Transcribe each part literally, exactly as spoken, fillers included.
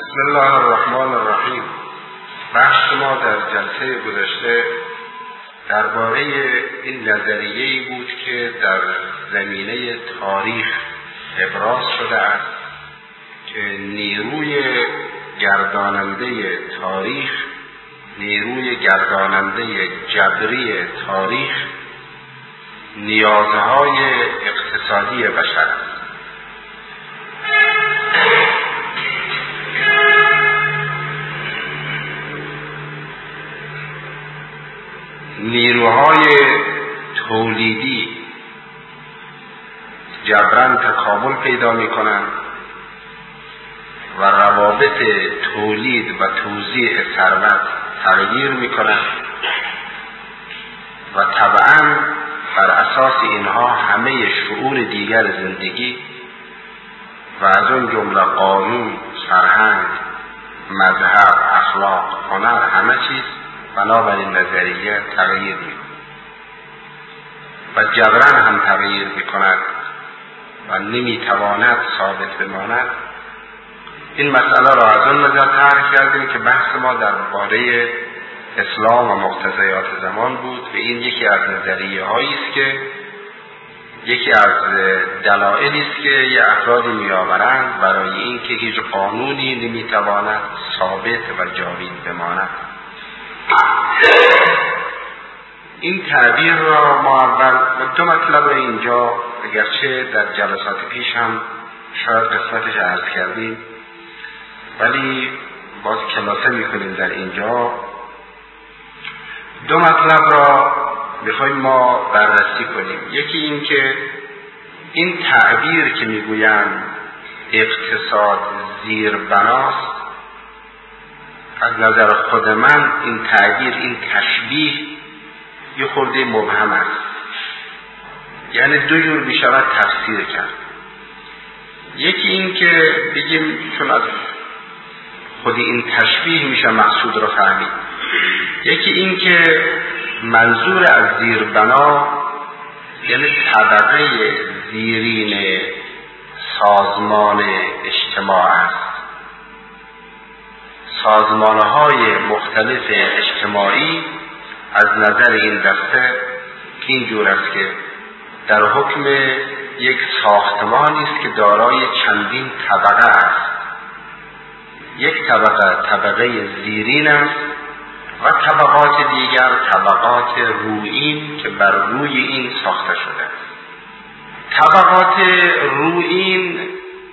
بسم الله الرحمن الرحیم. بحث ما در جلسه گذشته درباره این نظریه‌ای بود که در زمینه تاریخ ابراز شده است که نیروی گرداننده تاریخ، نیروی گرداننده جبری تاریخ، نیازهای اقتصادی بشر است. نیروهای تولیدی جبران تکامل پیدا می کنند و روابط تولید و توزیع ثروت تغییر می کنند و طبعاً بر اساس اینها همه شعور دیگر زندگی و از اون جمله قانون، فرهنگ، مذهب، اخلاق، هنر، همه چیز بنابراین نظریه تغییر می و جبران هم تغییر می کند و نمی تواند ثابت بماند. این مسئله را از اون نظر طرح کردیم که بحث ما درباره اسلام و مقتضیات زمان بود و این یکی از نظریه هایی است که یکی از دلایلی است که یه افرادی می آورند برای اینکه هیچ قانونی نمی تواند ثابت و جاوید بماند. این تعبیر را ما اول دو مطلب را اینجا اگرچه در جلسات پیش هم شاید قسمتش عرض کردیم ولی باز خلاصه میکنیم در اینجا. دو مطلب را میخوایم ما بررسی کنیم. یکی این که این تعبیر که میگویند اقتصاد زیربناست، از نظر خود من این تعبیر، این تشبیه یه خورده مبهم است. یعنی دو جور میشود تفسیر کرد. یکی این که بگیم چون از خود این تشبیه میشه مقصود را فهمید. یکی این که منظور از زیربنا یعنی طبقه زیرین سازمان اجتماع است. سازمانهای مختلف اجتماعی از نظر این دسته اینجور است که در حکم یک ساختمانی است که دارای چندین طبقه است. یک طبقه طبقه زیرین است و طبقات دیگر طبقات رویین که بر روی این ساخته شده است. طبقات رویین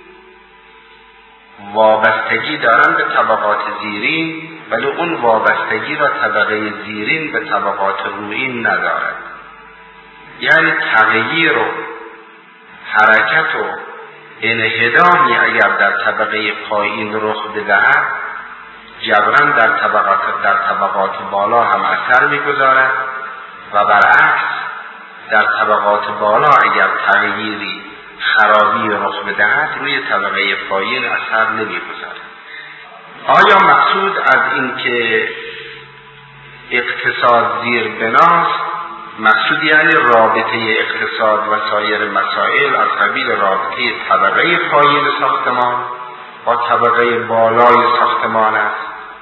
وابستگی دارند به طبقات زیرین ولی اون وابستگی را طبقه زیرین به طبقات رویین ندارد. یعنی تغییر و حرکت و انهدامی اگر در طبقه پایین رخ بدهد جبران در طبقات در طبقات بالا هم اثر می‌گذارد و برعکس در طبقات بالا اگر تغییری خرابی رخ بدهد روی طبقه پایین اثر نمی‌گذارد. آیا مقصود از این که اقتصاد زیر بناست مقصود یعنی رابطه اقتصاد و سایر مسائل از قبیل رابطه طبقه پایین ساختمان با طبقه بالای ساختمان است؟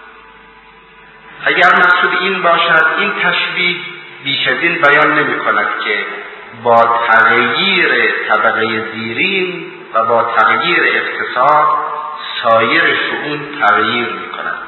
اگر مقصود این باشد این تشبیه بیش از این بیان نمی کند که با تغییر طبقه زیرین و با تغییر اقتصاد سایر شؤون تغییر می کند.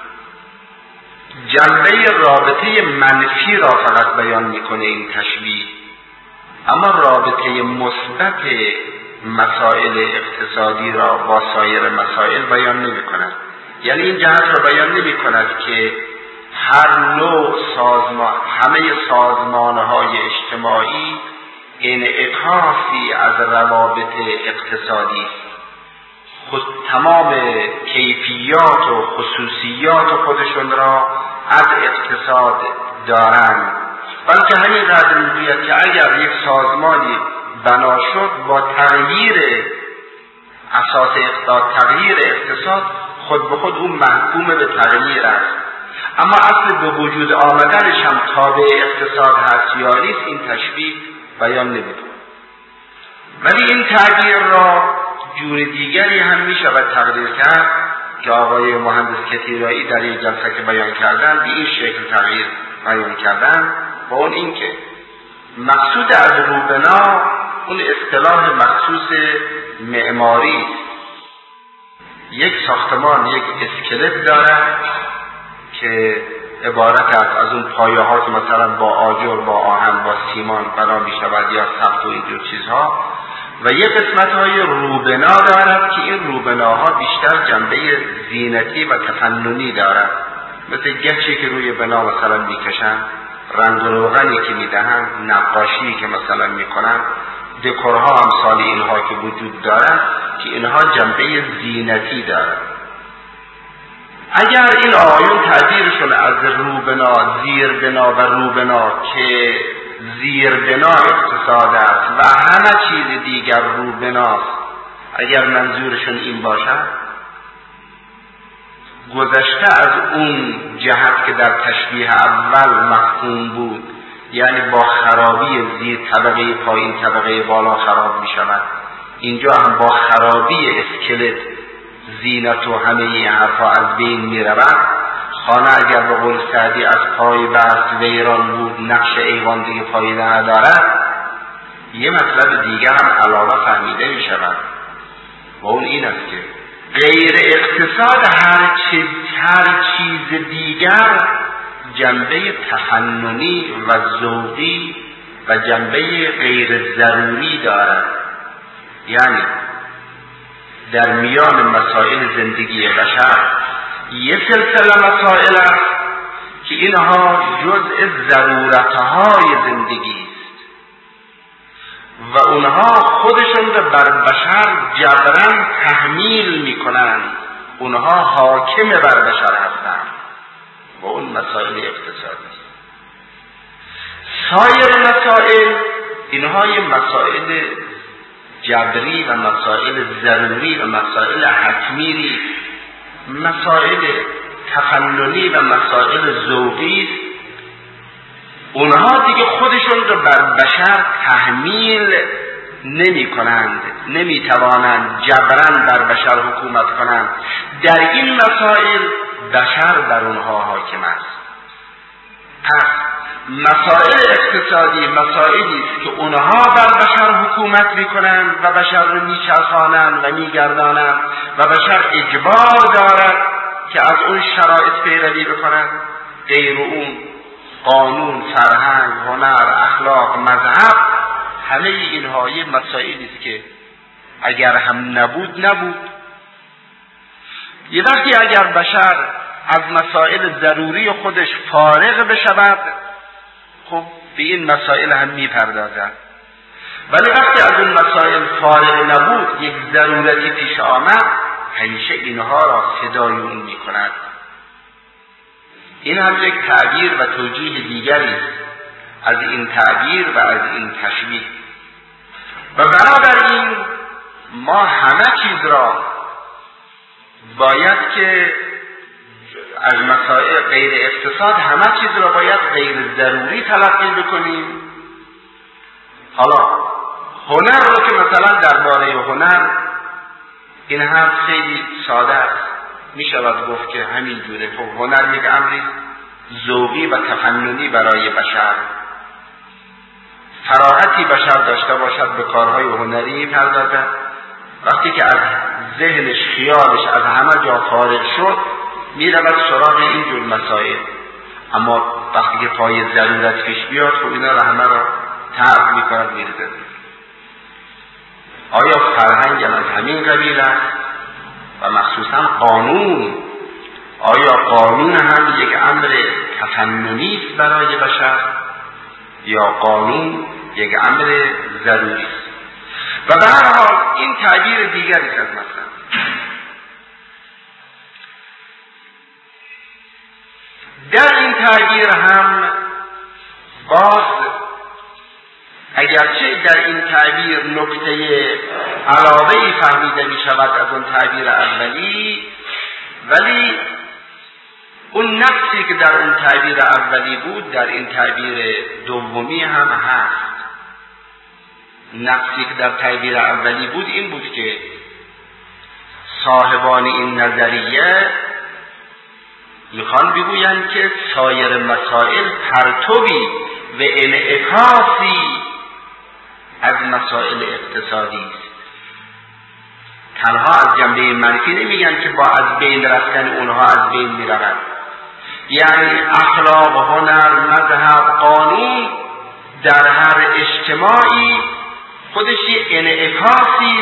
جنبه رابطه منفی را فقط بیان می کنه این تشبیه، اما رابطه مثبت مسائل اقتصادی را با سایر مسائل بیان نمی کند. یعنی این جهت را بیان نمی کند که هر نوع سازمان، همه سازمانهای اجتماعی انعکاسی از روابط اقتصادی خود تمام کیفیات و خصوصیات خودشون را از اقتصاد دارند، بلکه همین قدر میگوید که اگر یک سازمانی بنا شد با تغییر اساس اقتصاد، تغییر اقتصاد خود به خود اون محکوم به تغییر است، اما اصل به وجود آمدنش هم تابع اقتصاد هست یا نیست این تشبیه بیان نمی‌کند. ولی این تعبیر را جور دیگری هم می شود تقدیر کرد که آقای مهندس کتیرایی در یک جلسه که بیان کردن به این شکل تغییر بیان کردن، با اون این که مقصود از روبنا اون اصطلاح مخصوص معماری، یک ساختمان یک اسکلت داره که عبارت است از اون پایه ها که مثلا با آجر، با آهن، با سیمان بنا می شود یا سقف و اینجور چیزها، و یک قسمت های روبنا دارد که این روبناها بیشتر جنبه زینتی و تفننی دارد، مثل گچی که روی بنا مثلا میکشن، رنگ و روغنی که میدهن، نقاشی که مثلا میکنن، دکورها امثال اینها که وجود دارد که اینها جنبه زینتی دارد. اگر این آقایون تعبیرشون از روبنا، زیربنا و روبنا که زیربنا اقتصاد است و همه چیز دیگر روبناست، اگر منظورشون این باشد، گذشته از اون جهت که در تشبیه اول مفهوم بود، یعنی با خرابی زیر طبقه پایین طبقه بالا خراب می شود، اینجا هم با خرابی اسکلت زینت و همه این حرفا از بین می رود. خانه اگر به قول سعدی از پای بست ویران بود، نقش ایوان دیگه پایینه ندارد، یه مطلب دیگر هم علاوه فهمیده می شود و اون این است که غیر اقتصاد هر چیز, هر چیز دیگر جنبه تفننی و ذوقی و جنبه غیر ضروری دارد. یعنی در میان مسائل زندگی بشر یه سلسله مسائل است که اینها جزء ضرورتهای زندگی است و اونها خودشون رو بر بشر جبران تحمیل میکنند، اونها حاکم بر بشر هستند و اون مسائل اقتصادی. سایر مسائل اینها یه مسائل جبری و مسائل ضروری و مسائل حتمی نیست، مسائل تفننی و مسائل ذوقی است. اونها دیگه خودشون رو بر بشر تحمیل نمی کنند، نمی توانند جبران بر بشر حکومت کنند. در این مسائل بشر بر اونها حاکم است. پس مسائل اقتصادی مسائلی است که اونها بر بشر حکومت میکنند و بشر رو میچرخانند و میگردانند و بشر اجبار دارد که از اون شرایط پیروی بکنند. غیر اون قانون، فرهنگ، هنر، اخلاق، مذهب، همه اینها یه مسائلی است که اگر هم نبود نبود. یه وقتی اگر بشر از مسائل ضروری خودش فارغ بشود، خب به این مسائل هم میپردازد. ولی وقتی از اون مسائل فارغ نبود، یک ضرورتی پیش آمد، همیشه اینها را فدای اون میکند. این هم یک تعبیر و توجیه دیگری است از این تعبیر و از این تشبیه. و بنابراین ما همه چیز را باید که از مسائل غیر اقتصاد همه چیز را باید غیر ضروری تلقی بکنیم. حالا هنر رو که مثلا درباره هنر این هم خیلی ساده است، می شود گفت که همین جوره. خب هنر یک امری ذوقی و تفننی برای بشر، فراغتی بشر داشته باشد به کارهای هنری پردازد. وقتی که از ذهنش خیالش از همه جا فارغ شد، می رود سراغ این جور مسائل. اما وقتی که پای ضرورت پیش بیاد، خب اینا را همه را تعب می کند می رزد. آیا فرهنگ از همین قبیل است؟ و مخصوصا قانون، آیا قانون هم یک امر تفننی است برای بشر یا قانون یک امر ضروری است؟ و به هر حال این تعبیر دیگری است. مثلا در این تعبیر هم باز اگرچه در این تعبیر نکته علاوه‌ای فهمیده می شود از اون تعبیر اولی، ولی اون نقصی که در اون تعبیر اولی بود در این تعبیر دومی هم هست. نقصی که در تعبیر اولی بود این بود که صاحبان این نظریه میخوان بگویند که سایر مسائل پرتوی و انعکاسی از مسائل اقتصادی است. تنها از جنبه منفی نمیگن که با از بین رفتن اونها از بین میرن، یعنی اخلاق، هنر، مذهب، قانون در هر اجتماعی خودش انعکاسی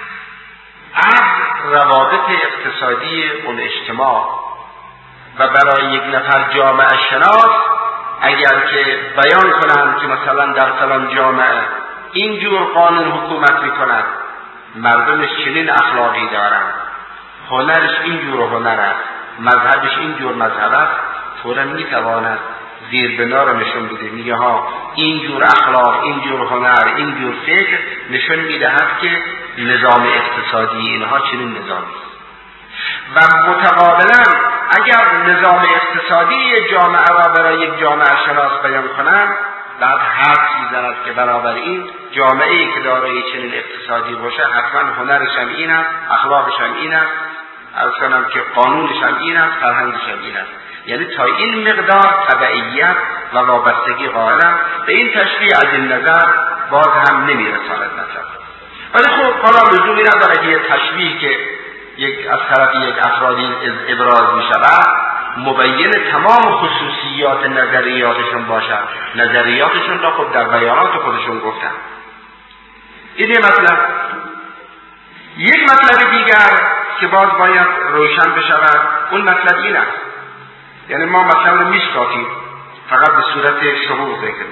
از روابط اقتصادی اون اجتماع و برای یک نفر جامعه شناس اگر که بیان کنند که مثلا در فلان جامعه اینجور قانون حکومت میکند، مردمش چنین اخلاقی دارند، هنرش اینجور هنر است، مذهبش اینجور مذهب است، فوراً میتواند زیر بنا را نشون بده، میگه ها اینجور اخلاق، اینجور هنر، اینجور فکر نشون میدهد که نظام اقتصادی اینها چنین نظامی است. و متقابلا اگر نظام اقتصادی جامعه را برای یک جامعه شناس بیان کنند، بعد حرف میزند که بنابراین جامعه‌ای که دارای چنین اقتصادی باشه حتما هنرش هم این است، اخلاقش هم این است، عرض کنم که قانونش هم این است، فرهنگش هم این است. یعنی تا این مقدار تبعیت و وابستگی قائلم. به این تشریح از این نظر باز هم نمیرساند نظر. ولی خب حالا لزومی نداره که یه تشریح که یک از طرف یک افرادی ابراز می شود مبین تمام خصوصیات نظریاتشون باشد. نظریاتشون را خود در بیانات خودشون گفتن. این یه مطلب. یک مطلب دیگر که باز باید روشن بشود، اون مطلب این است، یعنی ما مثلا میشکافیم فقط به صورت شروع ذکر.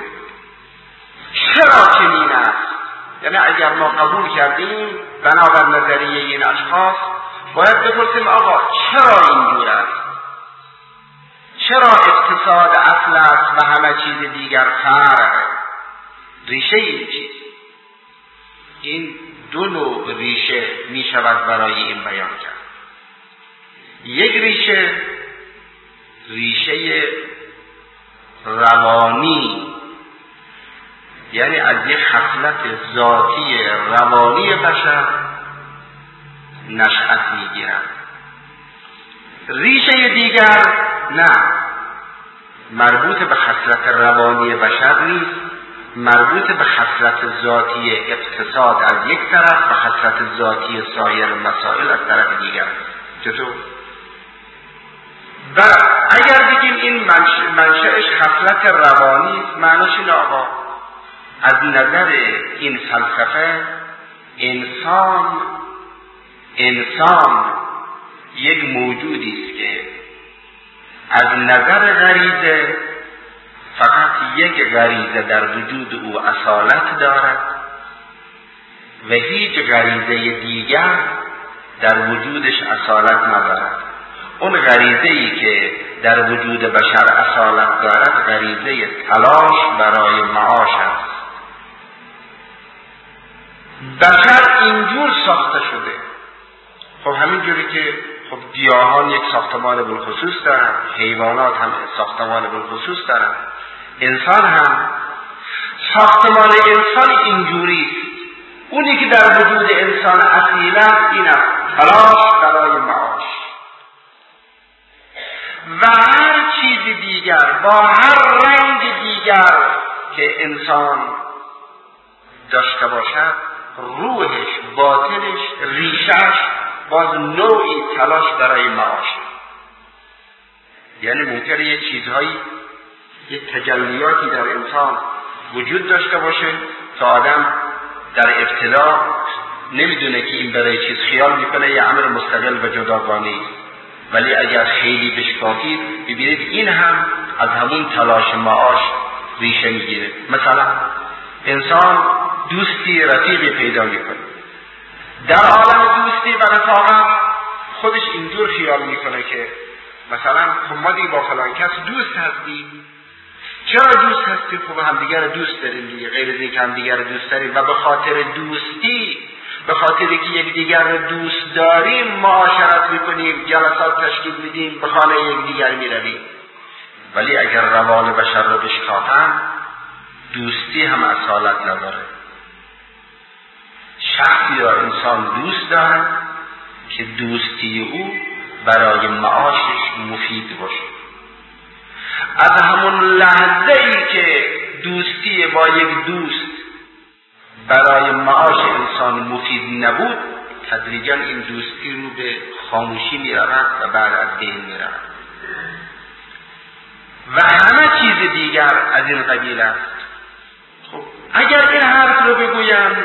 چرا چنین است؟ یعنی اگر ما قبول کردیم بنابر نظریه این اشخاص باید بپرسیم آقا چرا اینجور است؟ چرا اقتصاد اصل است و همه چیز دیگر فرع؟ ریشه این چیز، این دو نوع ریشه می شود برای این بیان کرد. یک ریشه ریشه روانی، یعنی از یک خصلت ذاتی روانی بشر نشأت میگیرد. ریشه دیگر نه، مربوط به خصلت روانی بشر نیست، مربوط به خصلت ذاتی اقتصاد از یک طرف و خصلت ذاتی سایر مسائل از طرف دیگر. چطور؟ و اگر بگیم این منشأش خصلت روانی است، معناش این آقا از نظر این فلسفه انسان انسان یک موجودی است که از نظر غریزه فقط یک غریزه در وجود او اصالت دارد و هیچ غریزه دیگر در وجودش اصالت ندارد. اون غریزه‌ای که در وجود بشر اصالت دارد غریزه تلاش برای معاش است. بشر اینجور ساخته شده. خب همینجوری که خب گیاهان یک ساختمان بالخصوص دارن، حیوانات هم ساختمان بالخصوص دارن، انسان هم ساختمان انسان اینجوری است. اونی که در وجود انسان اصیل است این است، تلاش برای معاش. و هر چیز دیگر با هر رنگ دیگر که انسان داشته باشد، روحش، باطنش، ریشش باز نوعی تلاش برای معاش. یعنی ممکنه یه چیزهایی، یه تجلیاتی در انسان وجود داشته باشه که آدم در ابتدا نمیدونه که این برای چیز خیال میکنه یه امر مستقل و جداگانه است، ولی اگر خیلی بشکافید ببینید این هم از همون تلاش معاش ریشه میگیره. مثلا انسان دوستی، رفیقی پیدا میکنه، در عالم دوستی و رفاقت خودش اینجور خیال میکنه که مثلا خب ما دیگه با فلان کس دوست هستیم. چرا دوست هستیم؟ خب همدیگر دوست داریم دیگه، غیر از اینکه همدیگر دوست داریم و به خاطر دوستی، به خاطر که یکدیگر رو دوست داریم معاشرت میکنیم، جلسات تشکیل میدیم، به خانه یکدیگر میرویم. ولی اگر روان بشر رو بشکافن، دوستی هم اصالت نداره. شخصی را انسان دوست دارد که دوستی او برای معاشش مفید باشه. از همون لحظه ای که دوستی با یک دوست برای معاش انسان مفید نبود، تدریجا این دوستی رو به خاموشی می رود و بعد از بین می رود و همه چیز دیگر از این قبیل است. خب اگر این حرف رو بگویم،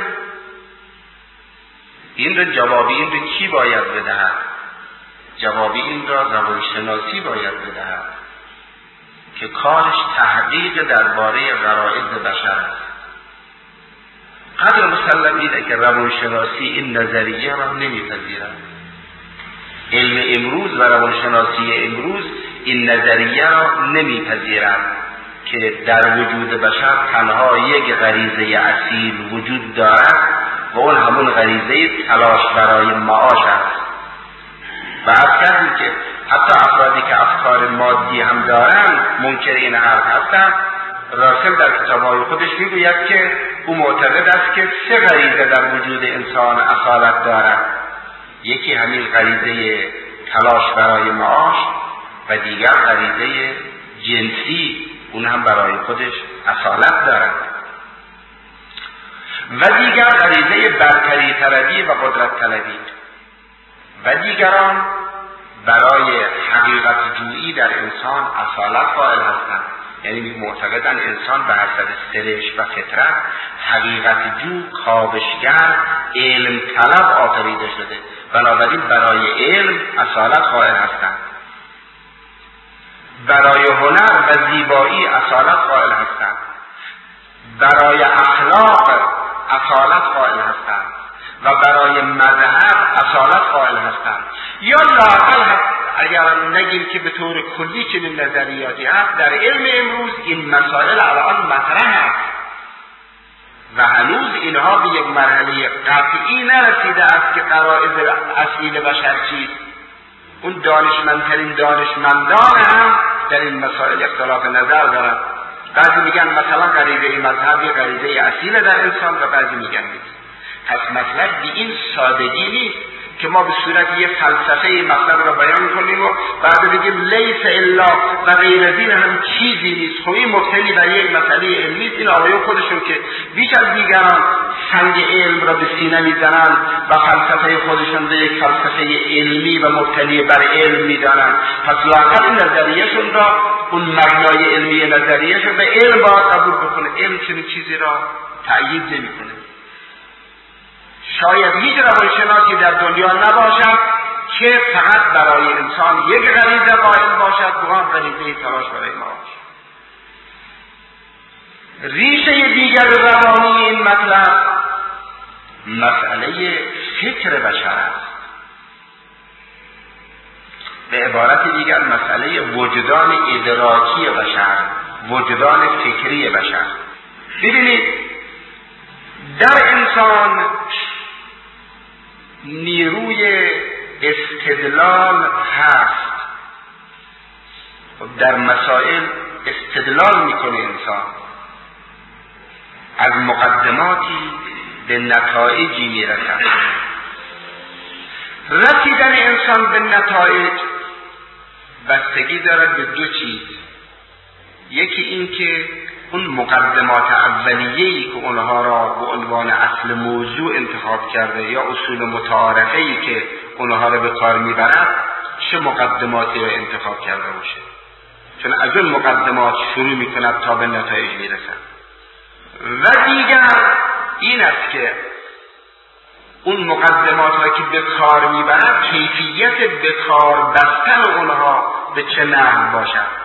این رو جوابی این رو کی باید بدهد؟ جوابی این را روانشناسی باید بدهد که کارش تحقیق درباره غرایز بشر است. قدر مسلم اینه که روانشناسی این نظریه را نمیپذیرد. علم امروز و روانشناسی امروز این نظریه را نمیپذیرد که در وجود بشر تنها یک غریزه اصیل وجود دارد و اون همون غریزه تلاش برای معاش است. و از کردیم که حتی افرادی که افکار مادی هم دارند منکر این حرف هستند. راسل در کتاب‌های خودش میگوید که او معتقد است که سه غریزه در وجود انسان اصالت دارد. یکی همین غریزه تلاش برای معاش و دیگر غریزه جنسی، اون هم برای خودش اصالت دارد و دیگر غریزه برتری طلبی و قدرت طلبی و دیگران برای حقیقت جویی در انسان اصالت قائل هستند. یعنی معتقدن انسان به حسب سرش و فطرت حقیقت جو، کاوشگر، علم طلب آفریده شده، بنابراین برای علم اصالت قائل هستند، برای هنر و زیبایی اصالت قائل هستند، برای اخلاق اصالت قائل هستند و برای مذهب اصالت قائل هستند. یا لااقل اگر نگیم که به طور کلی چنین نظریاتی هست، در علم امروز این مسائل الان مطرح است و هنوز اینها به یک مرحله قطعی نرسیده است که غرایز اصیل بشر چیست. اون دانشمندترین دانشمندان هم در این مسائل اختلاف نظر دارند. بعضی میگن مثلا غریزه مذهبی غریزه اصیل در انسان و بعضی میگن نیست. پس مطلب به این سادگی نیست که ما به صورت یه فلسفه مطلب را بیان کنیم و بعد بگیم لیس الا و غیر از این هم چیزی نیست. خب این مبتنی بر یک مسئله علمی است. این آقایون خودشون که بیش از دیگران سنگ علم را به سینه میزنند و فلسفه خودشون به یک فلسفه علمی و مبتنی بر علم میدانند، پس لااقل این نظریهشون را، اون مبنای علمی نظریهشون به علم باید قبول بکنه. علم چنین چیزی را تأیید نمیکنه. شاید هیچ روانشناسی در دنیا نباشد که فقط برای انسان یک غریزه قائل باشد، و آن غریزه تلاش برای معاش. ریشه دیگر روانی این مطلب مسئله فکر بشر است. به عبارت دیگر مسئله وجدان ادراکی بشر، وجدان فکری بشر. ببینید در انسان نیروی استدلال هست. در مسائل استدلال میکنه انسان، از مقدماتی به نتایجی میرسد. رسیدن انسان به نتایج بستگی دارد به دو چیز. یکی این که اون مقدمات اولیه‌ای که اونها را به عنوان اصل موضوع انتخاب کرده یا اصول متعارفه‌ای که اونها را به کار میبرد چه مقدماتی را انتخاب کرده باشه، چون از اون مقدمات شروع میکند تا به نتایج میرسد. و دیگر این است که اون مقدمات را که به کار میبرد کیفیت به کار بستن اونها به چه نحو باشد،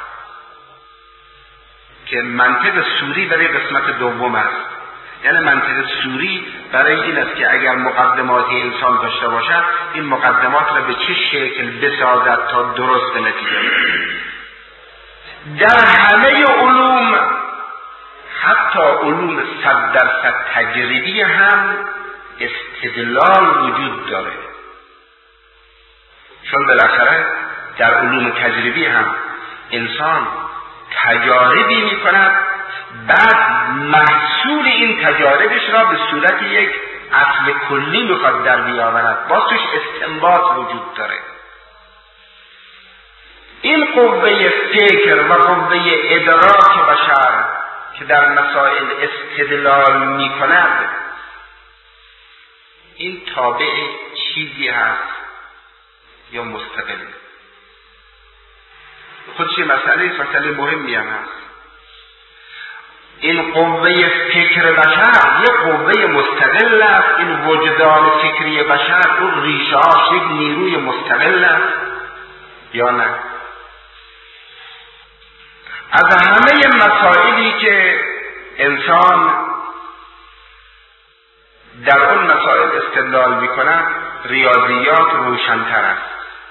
که منطق سوری برای قسمت دوم است. یعنی منطق سوری برای این است که اگر مقدمات انسان داشته باشد این مقدمات را به چه شکل بسازد تا درست نتیجه بگیرد. در همه علوم، حتی علوم صد درصد تجربی هم استدلال وجود داره، چون بالاخره در علوم تجربی هم انسان تجاربی می کند، بعد محصول این تجاربش را به صورت یک اصل کلی میخواد در بیاورد، باز توش استنباط وجود داره. این قوه فکر و قوه ادراک بشر که در مسائل استدلال میکند، این تابع چیزی هست یا مستقل؟ خودش مسئله مسئله مهمی هم هست. این قوه فکر بشر یک قوه مستقل است. این وجدان فکری بشر اون ریشه‌اش یک نیروی مستقل است یا نه؟ از همه مسائلی که انسان در اون مسائل استدلال میکنه، ریاضیات روشن‌تر است.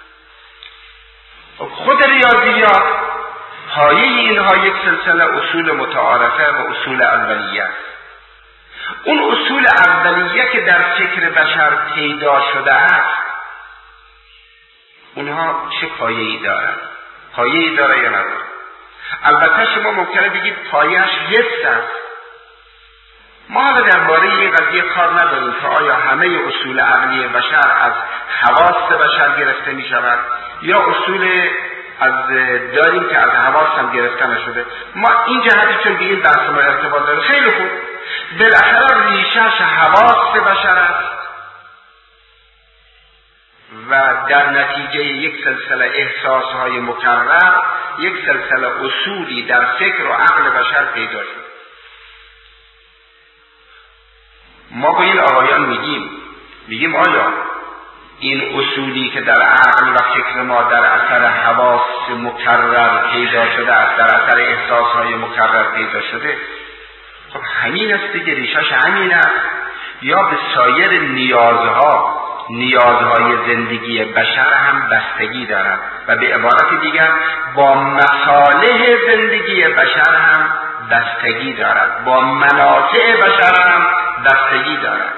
خود ریاضیات پایه اینها یک سلسله اصول متعارفه و اصول اولیه است. اون اصول اولیه که در فکر بشر پیدا شده است، اونها چه پایه‌ای دارند؟ پایه‌ای داره یا نداره؟ البته شما ممکنه بگید پایه‌اش حس است. ما حالا درباره این قضیه کار نداریم که آیا همه اصول عقلی بشر از حواس بشر گرفته می شود یا اصول از داریم که از حواس هم گرفته نشده. ما این جهتی چون به این بحث ما ارتباط داره، خیلی خوب، بالاخره ریشش حواس بشر است و در نتیجه یک سلسله احساسهای مکرر یک سلسله اصولی در فکر و عقل بشر پیدا شد. ما با این آقایان میگیم میگیم آیا این اصولی که در عقل و فکر ما در اثر حواس مکرر پیدا شده است، در اثر احساسهای مکرر پیدا شده، خب همین است دیگه، ریشش همین است، یا به سایر نیازها نیازهای زندگی بشر هم بستگی دارد و به عبارت دیگر با مصالح زندگی بشر هم بستگی دارد، با منافع بشر هم بستگی دارد.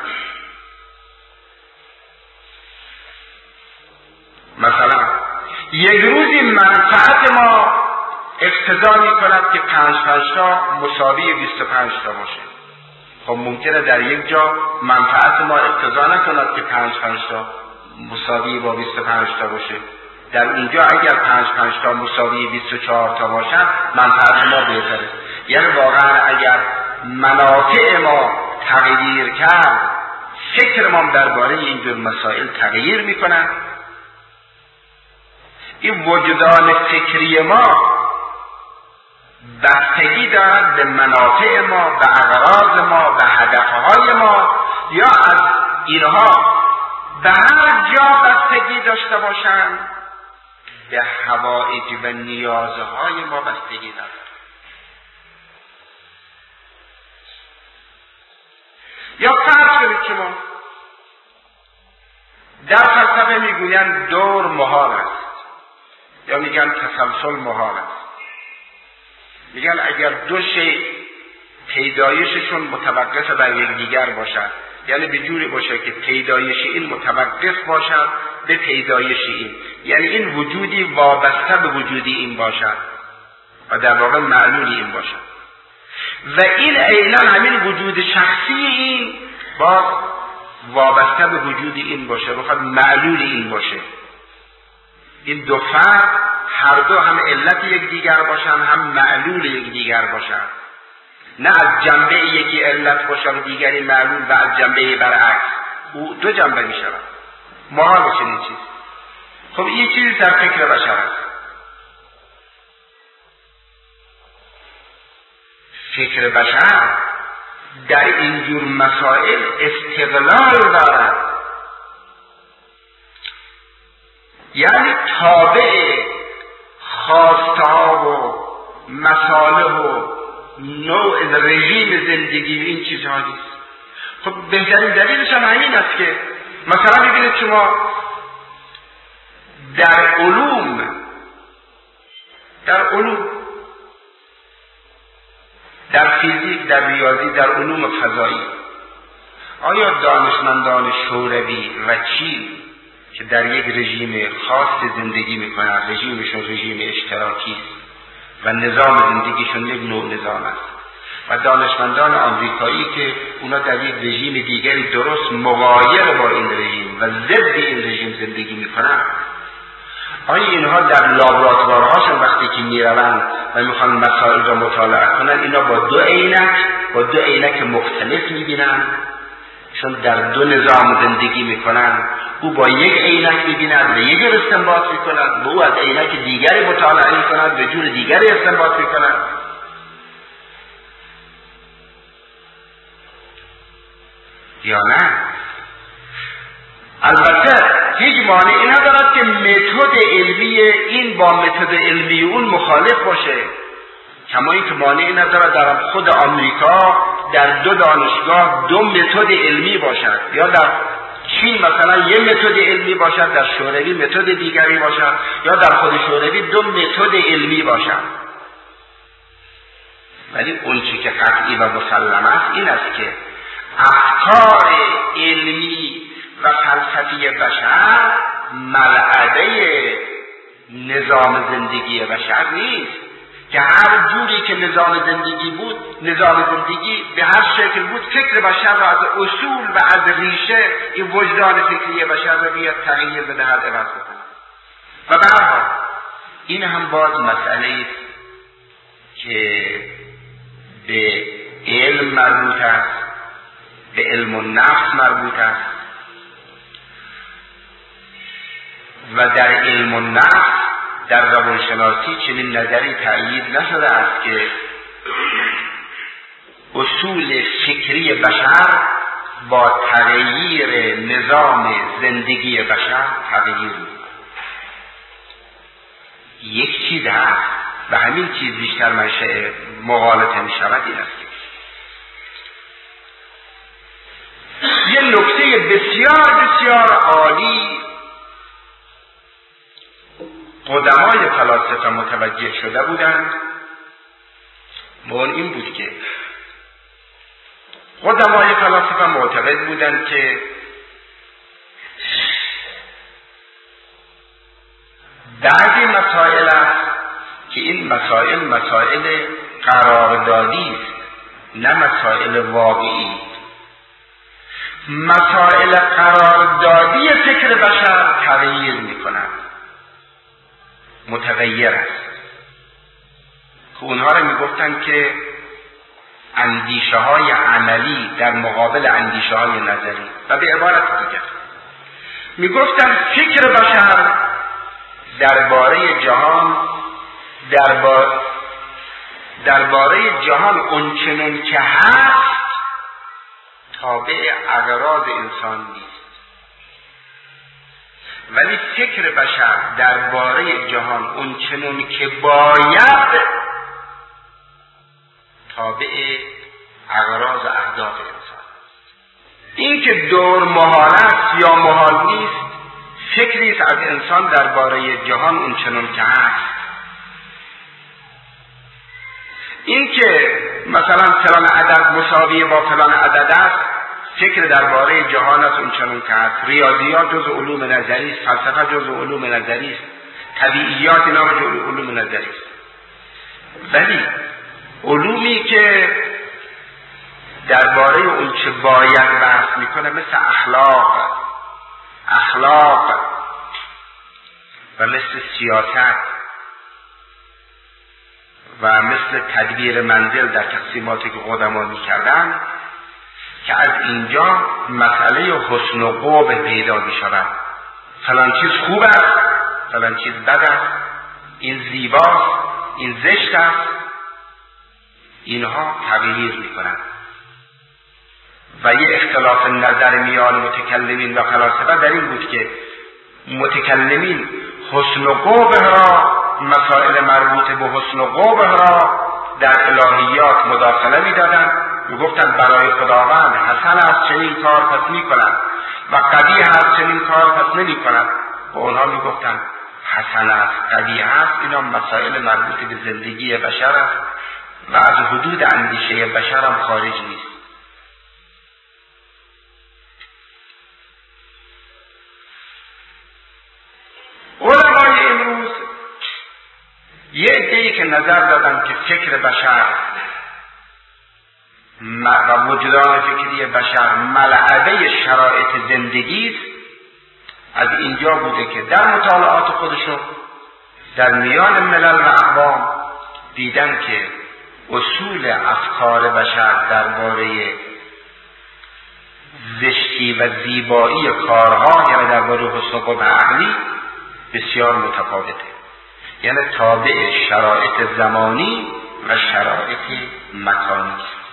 مثلا یک روزی منفعت ما اقتضا می کند که پنج پنج تا مساوی بیست و پنج تا باشه. خب ممکنه در یک جا منفعت ما اقتضا نکند که پنج پنج تا مساوی با بیست و پنج تا باشه. در اونجا اگر پنج پنج تا مساوی بیست و چهار تا باشن منفعت ما بهتره. یعنی واقعا اگر منافع ما تغییر کرد، فکر ما درباره اینجور مسائل تغییر میکنه. این وجدان فکری ما بستگی دارد به منافع ما، به اغراض ما، به هدفهای ما، یا از اینها به هر جا بستگی داشته باشند به حوائج و نیازهای ما بستگی دارد. یا فرض کنید شما در فلسفه میگویند دور محال است یا میگن تسلسل محال است. میگن اگر دو شی پیدایششون متوقف بر یکدیگر باشد، یعنی به جوری باشه که پیدایش این متوقف باشد به پیدایش این، یعنی این وجودی وابسته به وجودی این باشد و در واقع معلولی این باشد و این عیناً همین وجود شخصی این باز وابسته به وجود این باشه، بخواد معلول این باشه. این دو فرد هر دو هم علت یک دیگر باشن، هم معلول یک دیگر باشن، نه از جنبه یکی علت باشه و دیگری معلول و از جنبه برعکس، او دو جنبه می شود. محال چنین چیز. خب این چیزی در فکر بشر است. فکر بشر در اینجور مسائل استقلال دارد، یعنی تابع خواستها و مصالح و نوع رژیم زندگی و این چیزها نیست. خب بهترین دلیلش هم همین است که مثلا ببینید شما در علوم در علوم در فیزیک، در ریاضی، در علوم فضایی، آیا دانشمندان شوروی و چین که در یک رژیم خاص زندگی میکنند، رژیمشون رژیم اشتراکی است و نظام زندگیشون یک نوع نظام است، و دانشمندان آمریکایی که اونا در یک رژیم دیگری درست مغایر با این رژیم و ضد این رژیم زندگی میکنن، آیا اینها در لابراتوارهاشون وقتی که میروند و میخوان مسائل را مطالعه کنن، اینا با دو عینک با دو عینک مختلف میبینن؟ چون در دو نظام زندگی میکنن، او با یک عینک میبیند و یک جور استنباط میکند و او از عینک دیگری مطالعه میکند و جور دیگری استنباط میکند. یا نه؟ البته هیچ مانعی ندارد که متد علمی این با متد علمی اون مخالف باشه، کما اینکه مانعی ندارد در خود آمریکا در دو دانشگاه دو متد علمی باشد، یا در چین مثلا یک متد علمی باشد، در شوروی متد دیگری باشد، یا در خود شوروی دو متد علمی باشد. ولی اون چی که قطعی و مسلم است این است که افکار علمی و فلسفی بشر ملعبه نظام زندگی بشر نیست، که هر جوری که نظام زندگی بود، نظام زندگی به هر شکل بود، فکر بشر را از اصول و از ریشه این وجدان فکری بشر را بیاد تغییر بدهد، عوض بکند. و به هر حال این هم باز مسئله است که به علم مربوط است، به علم النفس مربوط است و در علم النفس در روانشناسی چنین نظری تأیید نشده است که اصول فکری بشر با تغییر نظام زندگی بشر تغییر می‌کند. یک چیز هست و همین چیز بیشتر منشأ مغالطه می‌شود این است که یه نکته بسیار بسیار عالی قدمای فلاسفه متوجه شده بودند، مون این بود که قدمای فلاسفه معتقد بودند که بعضی مسائل است که این مسائل مسائل قراردادی است، نه مسائل واقعی. مسائل قراردادی فکر بشر تغییر می کند، متغیر است، که اونها را می گفتن که اندیشه های عملی در مقابل اندیشه های نظری. و به عبارت دیگر می گفتن فکر بشر درباره جهان درباره درباره جهان اونچنان که هست تابع اغراض انسان نیست، ولی فکر بشر درباره جهان اونچنان که باید تابع اغراض اهداف انسان. این که دور محال است یا محال نیست فکری است از انسان درباره جهان اونچنان که هست. این که مثلا فلان عدد مساوی با فلان عدد است فکر درباره جهان است اونچنان که هست. ریاضیات جزء علوم نظری است، فلسفه جزء علوم نظری است، طبیعیات اینا جزء علوم نظری است. ولی علومی که درباره اون چه باید بحث میکنه مثل اخلاق اخلاق و مثل سیاست و مثل تدبیر منزل در تقسیماتی که قدما میکردن، که از اینجا مسئله حسن و قبح پیدا میشود. فلان چیز خوب است، فلان چیز بد است، این زیباست، این زشت است، اینها تغییر میکنند. و یه اختلاف نظر میان متکلمین و فلاسفه در این بود که متکلمین حسن و قبح را، مسائل مربوط به حسن و قبح را در الهیات مداخله میدادند، میگفتند برای خداوند حسن است چنین کار پس میکنند و قبیح است چنین کار پس نمیکنند. و اونها میگفتند حسن است قبیح است، اینا مسائل مربوط به زندگی بشر است و از حدود اندیشه بشر هم خارج نیست. علمای امروز یه عده‌ای که نظر دادن که فکر بشر و وجدان فکری بشر ملعبه شرایط زندگی است، از اینجا بوده که در مطالعات خودشون در میان ملل و اقوام دیدن که اصول افکار بشر درباره زشتی و زیبایی کارها، یعنی درباره حسن و قبح عقلی، بسیار متفاوته، یعنی تابع شرایط زمانی و شرایط مکانی.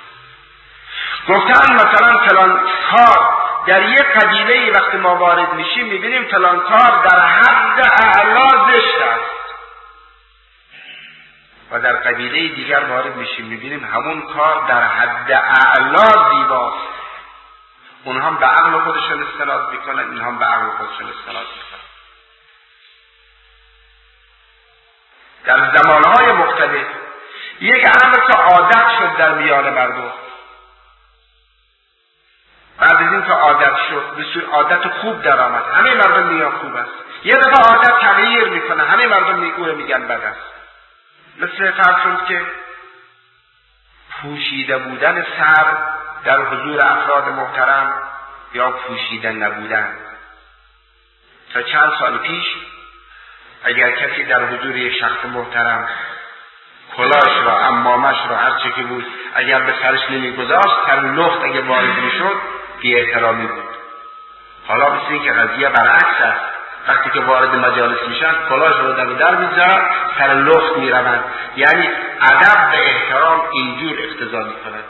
گفتن مثلا فلان کار در یک قبیله وقتی ما وارد میشیم میبینیم فلان کار در حد اعلا زشت است و در قبیله دیگر وارد میشیم میبینیم همون کار در حد اعلا زیباست. اونها هم به عقل خودشون استناد میکنن، اینها هم به عقل خودشون استناد میکنن. در زمانهای مختلف یک امر که عادت شد در میان مردم، بعد از این که عادت شد بسیار عادت خوب در آمد، همه مردم میگن خوب است. یه دفعه عادت تغییر میکنه، همه مردم میگوه میگن بد است. مثل فرض که پوشیده بودن سر در حضور افراد محترم یا پوشیده نبودن. تا چند سال پیش اگر کسی در حضور یک شخص محترم کلاش را، عمامش را، هر چه که بود اگر به سرش نمیگذاشت، سر لخت اگر وارد میشد بی احترامی بود. حالا مثل این که قضیه برعکس است، وقتی که وارد مجالس میشن کلاش رو در در میذارن، سر لخت میروند. یعنی ادب و احترام اینجور اقتضا میکنند.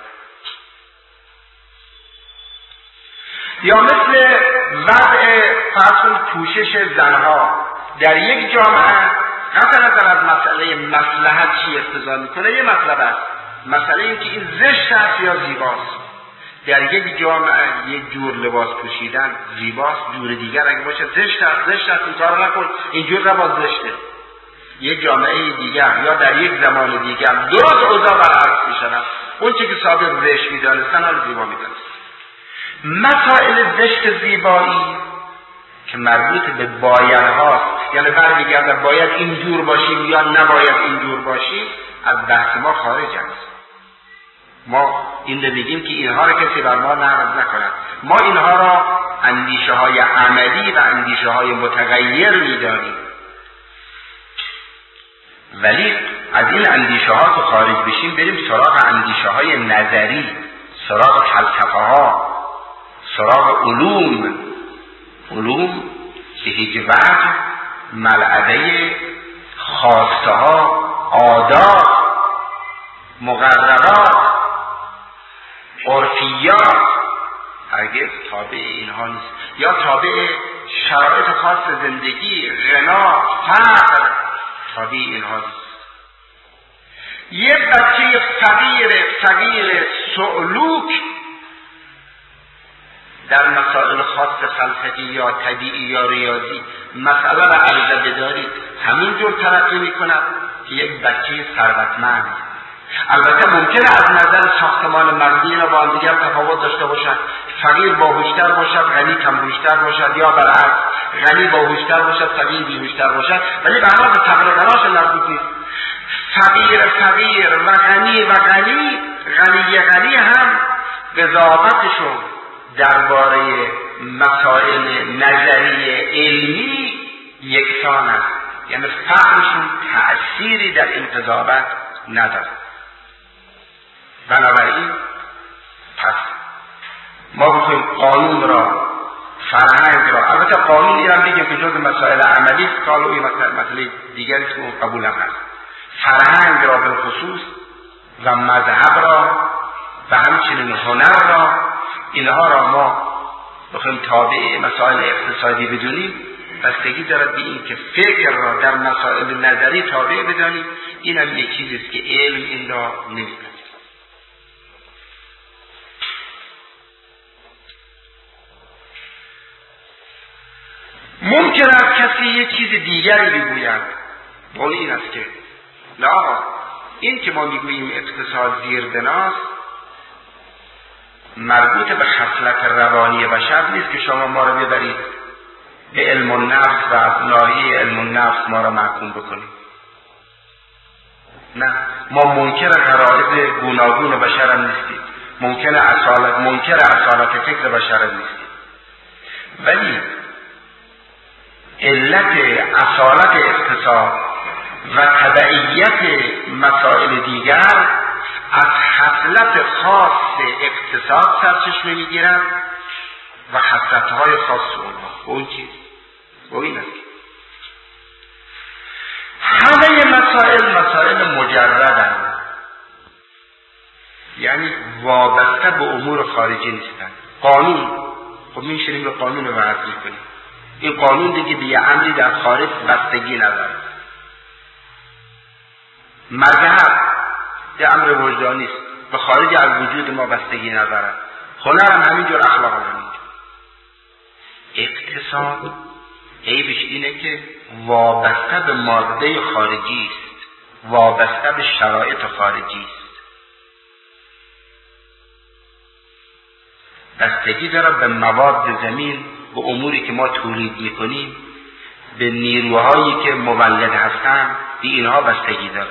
یا مثل وضع فرض پوشش زنها در یک جامعه، قطع نظر از مسئله مصلحت چی اقتضا میکنه، یه مطلب است، مسئله این که این زشت است یا زیباست. در یک جامعه یک جور لباس پوشیدن زیباست، جور دیگر اگه باشه زشت است، زشت است، این کار نکن، اینجور لباس زشته. یک جامعه دیگر یا در یک زمان دیگر درست اوضاع برعکس میشود، اون چه که سابق زشت میدانستن حالا زیبا میدانستن. مسائل زشت زیبایی که مربوط به باید هاست، یعنی برمیگرده باید اینجور باشیم یا نباید اینجور باشیم، از بحث ما خارج است. ما این رو میگیم که اینها را کسی بر ما نقض نکند. ما اینها را اندیشه های عملی و اندیشه های متغیر میدانیم، ولی از این اندیشه ها که خارج بشیم بریم سراغ اندیشه های نظری، سراغ فلسفه ها، سراغ علوم. علوم به هیچ وجه ملعبه خواسته ها، عادات، مقررات، عرفیات هرگز تابع اینها نیست، یا تابع شرایط خاص زندگی، غنا، فقر، تابع اینها نیست. یک بچه فقیر فقیر سلوک در مسائل خاص فلسفی یا طبیعی یا ریاضی مسئله را عرضه بدارید همینجور ترقی میکند که یک بچه ثروتمند. البته ممکنه از نظر ساختمان مغزی را با هم دیگر تفاوت داشته باشد، فقیر باهوشتر باشد، غنی کم‌هوشتر باشد، یا برعکس غنی باهوشتر باشد، فقیر بیهوشتر باشد، ولی به هر حال به فقر غناش مربوط نیست. فقیر فقیر و غنی و غنی غنی غنی هم قضاوتشون درباره مسائل نظری علمی یکسان است، یعنی فقرشون تأثیری در این قضاوت نداره. بنابراین پس ما بخوایم قانون را، فرهنگ را، البته قانون ایران بگیم که جز مسائل عملی است، قانون این مسئله دیگری که قبول هم هست، فرهنگ را بالخصوص و مذهب را و همچنین هنر را، اینها را ما بخوایم تابع مسائل اقتصادی بدونیم، بستگی دارد به این که فکر را در مسائل نظری تابع بدانیم. این هم یک چیزی است که علم این را نمی‌پذیرد. ممکن است کسی یک چیز دیگری بگوید، ولی این است که نه، این که ما میگوییم اقتصاد زیربناست مربوط به خصلت روانی بشر نیست که شما ما را ببرید به علم النفس و از ناحیه علم النفس ما را محکوم بکنید. نه، ما منکر غرایز گوناگون بشر هم نیستیم، ممکن اصالت منکر اصالت فکر بشر نیستیم، ولی علت اصالت اقتصاد و تبعیت مسائل دیگر از خصلت خاص اقتصاد سرچشمه میگیرد و خصلت‌های خاص اونها. اون چیز و این است همه مسائل مسائل مجردند، یعنی وابسته به امور خارجی نیستند. قانون، خب میشینیم به قانون رو وضع کنیم، این قانون دیگه به یه امری در خارج بستگی نداره. مذهب یه امر وجدانی است، به خارج از وجود ما بستگی نداره. هنر هم همینجور، اخلاق هم همینجور. اقتصاد عیبش اینه که وابسته به ماده خارجی است، وابسته به شرایط خارجی است، بستگی داره به مواد زمین، به اموری که ما تولید میکنیم، به نیروهایی که مولد هستن، به اینها بستگی داره.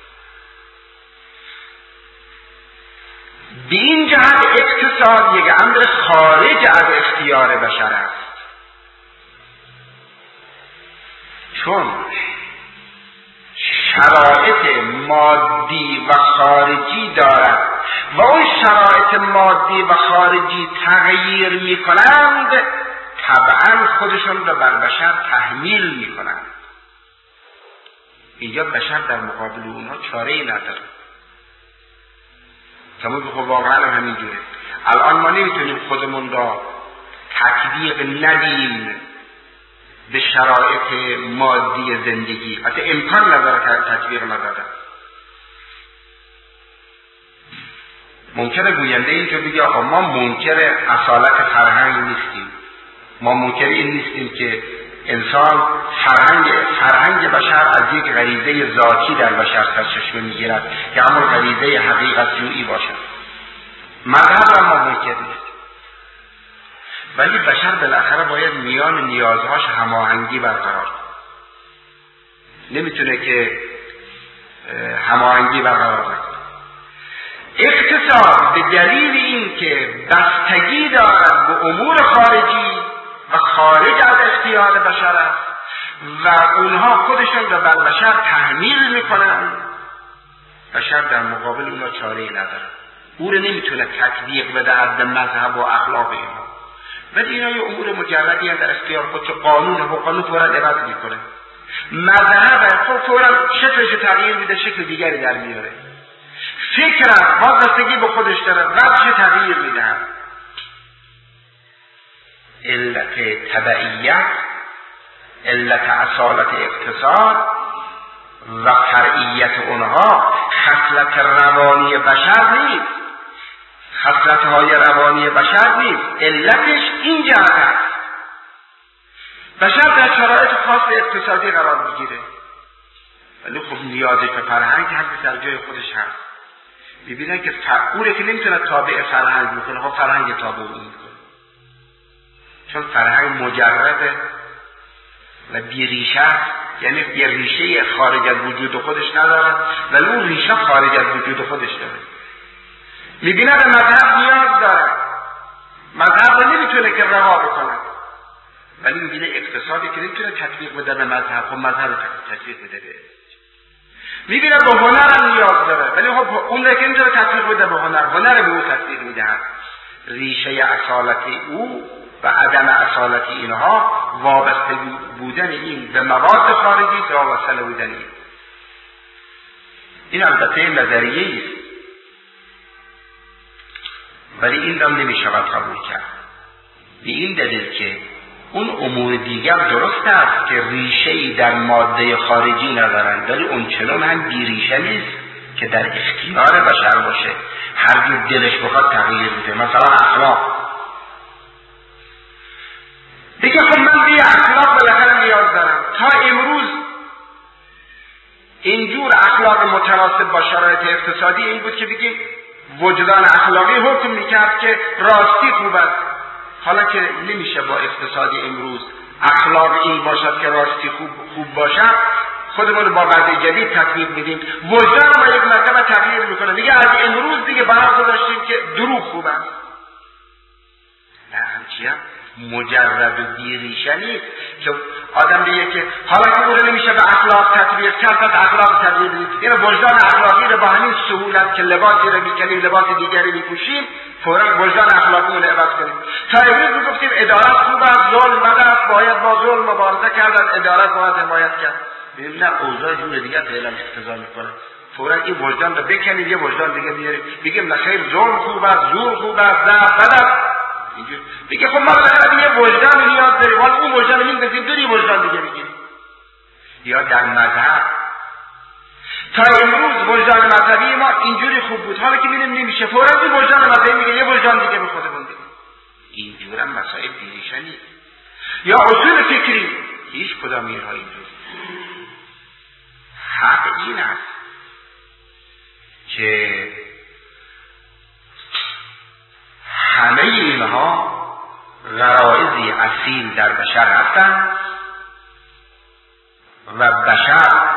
به این جهت اقتصاد یک امر خارج از اختیار بشر است، چون شرایط مادی و خارجی دارد و اون شرایط مادی و خارجی تغییر می کنند، طبعا خودشون را بر بشر تحمیل می کنند. اینجا بشر در مقابل اونها چاره‌ای نداره. کما که خب واقعا همینجوره. الان ما نمیتونیم خودمون را تطبیق ندیم به شرایط مادی زندگی، اصلا امکان نداره که تطبیق نداره. ممکنه گوینده اینجا بگه آقا ما منکر اصالت فرهنگ نیستیم، ما منکر این نیستیم که انسان فرهنگ فرهنگ بشر از یک غریزه ذاتی در بشر سرچشمه میگیرد که همون غریزه حقیقت جویی باشد. مذهب ما منکر نیست، ولی بشر بالاخره باید میان نیازهاش هماهنگی برقرار کنه. نمیتونه که هماهنگی برقرار نکنه. اقتصاد به دلیل این که بستگی دارد به امور خارجی و خارج از اختیار بشر است و اونها خودشون را بر بشر تحمیل میکنن، بشر در مقابل اونها چاره‌ای نداره. او رو نمیتونه تطبیق بده به مذهب و اخلاق اینها، ولی اینا یه امور مجردی در اختیار خود که قانون و قانون فورا عوض میکنه. مذهب خب فورا شکلش تغییر میده، شکل دیگری در میاره. فکر وابستگی به خودش داره، وضعش تغییر میده. علت تبعیت، علت اصالت اقتصاد و فرعیت اونها خصلت روانی بشر نیست، خصلت های روانی بشر نیست. علتش این جهت است. بشر در شرایط خاص اقتصادی قرار میگیره، ولی خب نیازش به فرهنگ هم در جای خودش هست. میبینن که فعوره که نمیتونه تابع فرهنگ میکنه، خب فرهنگ تابع اون میکنه، چون فرهنگ مجرده و بیریشه است، یعنی یه ریشه خارج از وجود خودش نداره، ولی اون ریشه خارج از وجود خودش داره. میبینه به مذهب نیاز داره، مذهب رو نمیتونه که رها بکنه، ولی میبینه اقتصادی که نمیتونه تطبیق بده به مذهب، خب مذهب رو تطبیق بده به. میبینه به هنر هم نیاز داره، ولی خب اون رو که نمیتونه تطبیق بده به هنر، هنر به او تطبیق میدهد. ریشه اصالتی او و عدم اصالتی اینها وابسته بودن این به مواد خارجی که وابسته بودن این. این البته نظریه است، ولی این هم نمیشود قبول کرد، به این دلیل که اون امور دیگر درست است که ریشه‌ای در ماده خارجی ندارند، ولی اون چنان هم بی ریشه نیست که در اختیار بشر باشه، هر جور دلش بخواد تغییر بده. مثلا اخلاق دیگه، خب من به اخلاق بالاخره نیاز دارم. تا امروز اینجور اخلاق متناسب با شرایط اقتصادی این بود که بگیم وجدان اخلاقی حکم میکرد که راستی خوب است. حالا که نمیشه با اقتصادی امروز اخلاق این باشد که راستی خوب خوب باشد، خودمون با وضع جدید تطبیق میدیم، وجدان ما یک مرتبه تغییر میکنه، میگه از امروز دیگه برای گذاشتیم که دروغ خوب است. نه همچی هم مجرد و بیریشه نیست که آدم بگه که حالا که اون نمیشه به اخلاق تطبیق کرد، پس اخلاق تطبیق بدید. یعنی وجدان اخلاقی رو با همین سهولت که لباسی رو میکنیم لباس دیگری میپوشیم فوراً وجدان اخلاقی رو عوض کنیم. تا امروز گفتیم ادارت خوب است، ظلم بد است، باید با ظلم مبارزه کرد، از ادارت باید حمایت کرد. ببینید نه، اوضاع جور دیگه فعلا اقتضا میکنه. فوراً این وجدان رو بکنید، یه وجدان دیگه بیارید، بگیم نخیر ظلم خوب است، زور خوب است، نه بد است. بگه خب ما بالاخره یه وجدان نیاز داریم، حالا اون وجدان میندازیم دور یه وجدان دیگه بگیریم. یا در مذهب تا امروز وجدان مذهبی ما اینجوری خوب بود، حالا که میبینیم نمیشه، فوراً این وجدان مذهبی میگه یه وجدان دیگه به خودمون بدیم. اینجور هم مسائل بیریشه نیست. یا اصول فکری هیچ کدام اینها اینجور. حق این است که همه اینها غرایزی اصیل در بشر هستند و بشر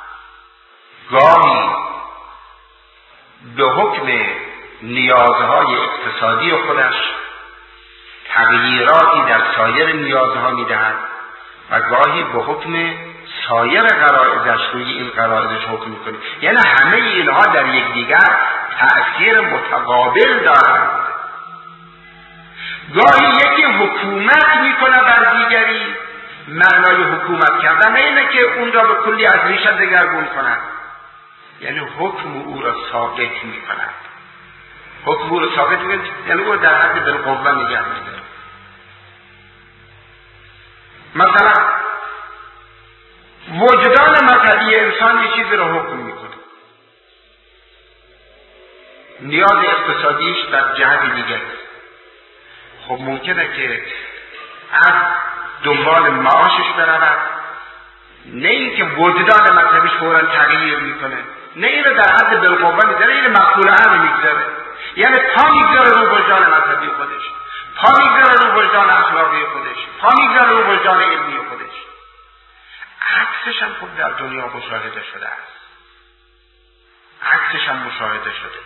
گاهی به حکم نیازهای اقتصادی خودش تغییراتی در سایر نیازها میدهد و گاهی به حکم سایر غرایزش روی این غرایزش حکم میکنه. یعنی همه اینها در یکدیگر تأثیر متقابل دارند. گاهی یکی حکومت میکنه بر دیگری، معنای حکومت کردن اینه که اون را به کلی از ریشه دگرگون کند، یعنی حکم او را ثابت میکند. حکم او را ثابت میکند یعنی او در حد بالقوه نگه میداره. مثلا وجدان مذهبی انسان یه چیزی را حکم میکنه، نیاز اقتصادیش در جهت دیگر. خب ممکنه که از دنبال معاشش برود، نه اینکه وجدان مذهبیش فوراً تغییر میکنه، نه اینو در حد بالقوه میذاره، اینو مقوله هم میگذاره، یعنی پا میگذاره رو وجدان مذهبی خودش، پا میگذاره رو وجدان اخلاقی خودش، پا میگذاره رو وجدان علمی خودش. عکسش هم خب در دنیا مشاهده شده است، عکسش هم مشاهده شده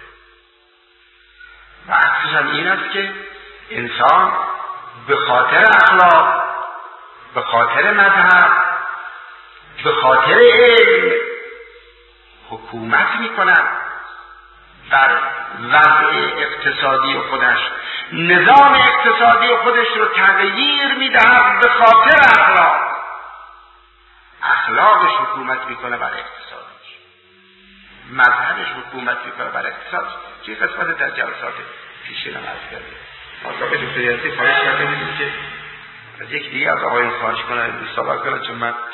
و عکسش هم این است که انسان به خاطر اخلاق، به خاطر مذهب، به خاطر علم حکومت می کند بر وضع اقتصادی خودش، نظام اقتصادی خودش رو تغییر می دهد به خاطر اخلاق. اخلاقش حکومت می کنه بر اقتصادش، مذهبش حکومت می کنه بر اقتصادش. چه قسمت در جلسات پیشین هم از کردیم آقای دکتر یزدی خواهش کرده بودیم که از یک دیگه از آقایون خواهش کنن دوست صحبت کنن، چون من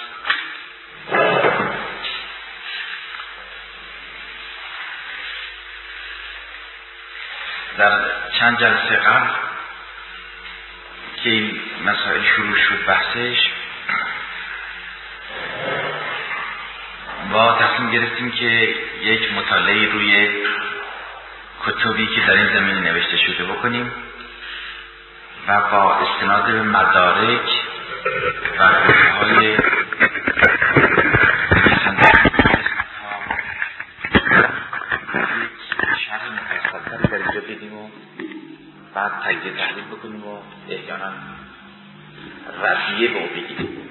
در چند جلسه قبل که این مسائل شروع شد بحثش، با تصمیم گرفتیم که یک مطالعه روی کتبی که در این زمینه نوشته شده بکنیم و با استناد به مدارک و گفته‌های شرح مفصل‌تری در اینجا بدیم و بعد تجزیه تحلیل بکنیم و احیانا ردیه به او بگیریم.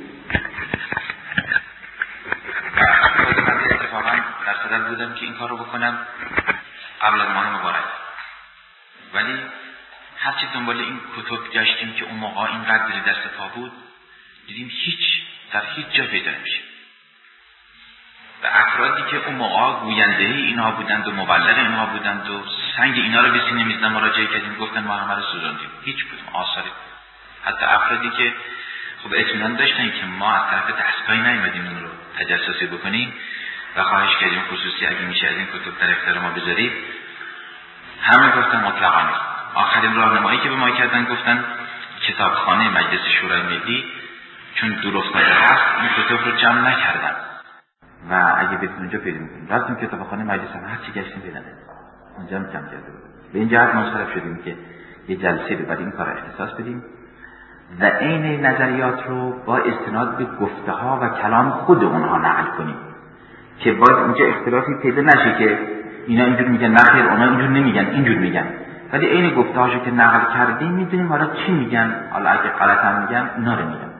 و من اتفاقا در صدر بودم که این کار رو بکنم قبل از ماه مبارک، ولی هرچی دنبال این کتب گشتیم که اون موقع اینقدر دل دست پا بود، دیدیم هیچ در هیچ جا پیدا نمیشه. و افرادی که اون موقع گویندهی اینها بودند و مبلغ اینها بودند و سنگ اینا رو به سینه می‌زدن مراجعه کردیم، گفتن ما همه رو سوزوندیم، هیچ کدوم آثاری. حتی افرادی که خب اطمینان داشتن که ما از طرف دستگاهی نیومدیم اون رو تجسسی بکنیم و خواهش کردیم خصوصی اگه میشه از این کتب در اختیار ما بذارید، همه گفتن مطلقاً نیست. آخرین راهنمایی که به ما کردن گفتن کتابخانه مجلس شورای ملی چون دور افتاده هست این کتب رو جمع نکردن و اگه بهتون اونجا پیدا میکنیم رفتیم کتابخانه مجلس هم هرچی گشتیم پیدا نکردیم، اونجا هم جمع کرده بود. به این جهت منصرف شدیم که یه جلسه رو برای این کار اختصاص بدیم و عین نظریات رو با استناد به گفته ها و کلام خود اونها نقل کنیم که باز اینجا اختلافی پیدا نشه که اینا اینجور میگن نخیر اونا اینجور نمیگن اینجور میگن، ولی عین گفته هاشو که نقل کردیم میدونیم حالا چی میگن، حالا اگه غلط هم میگن اینا رو میگن.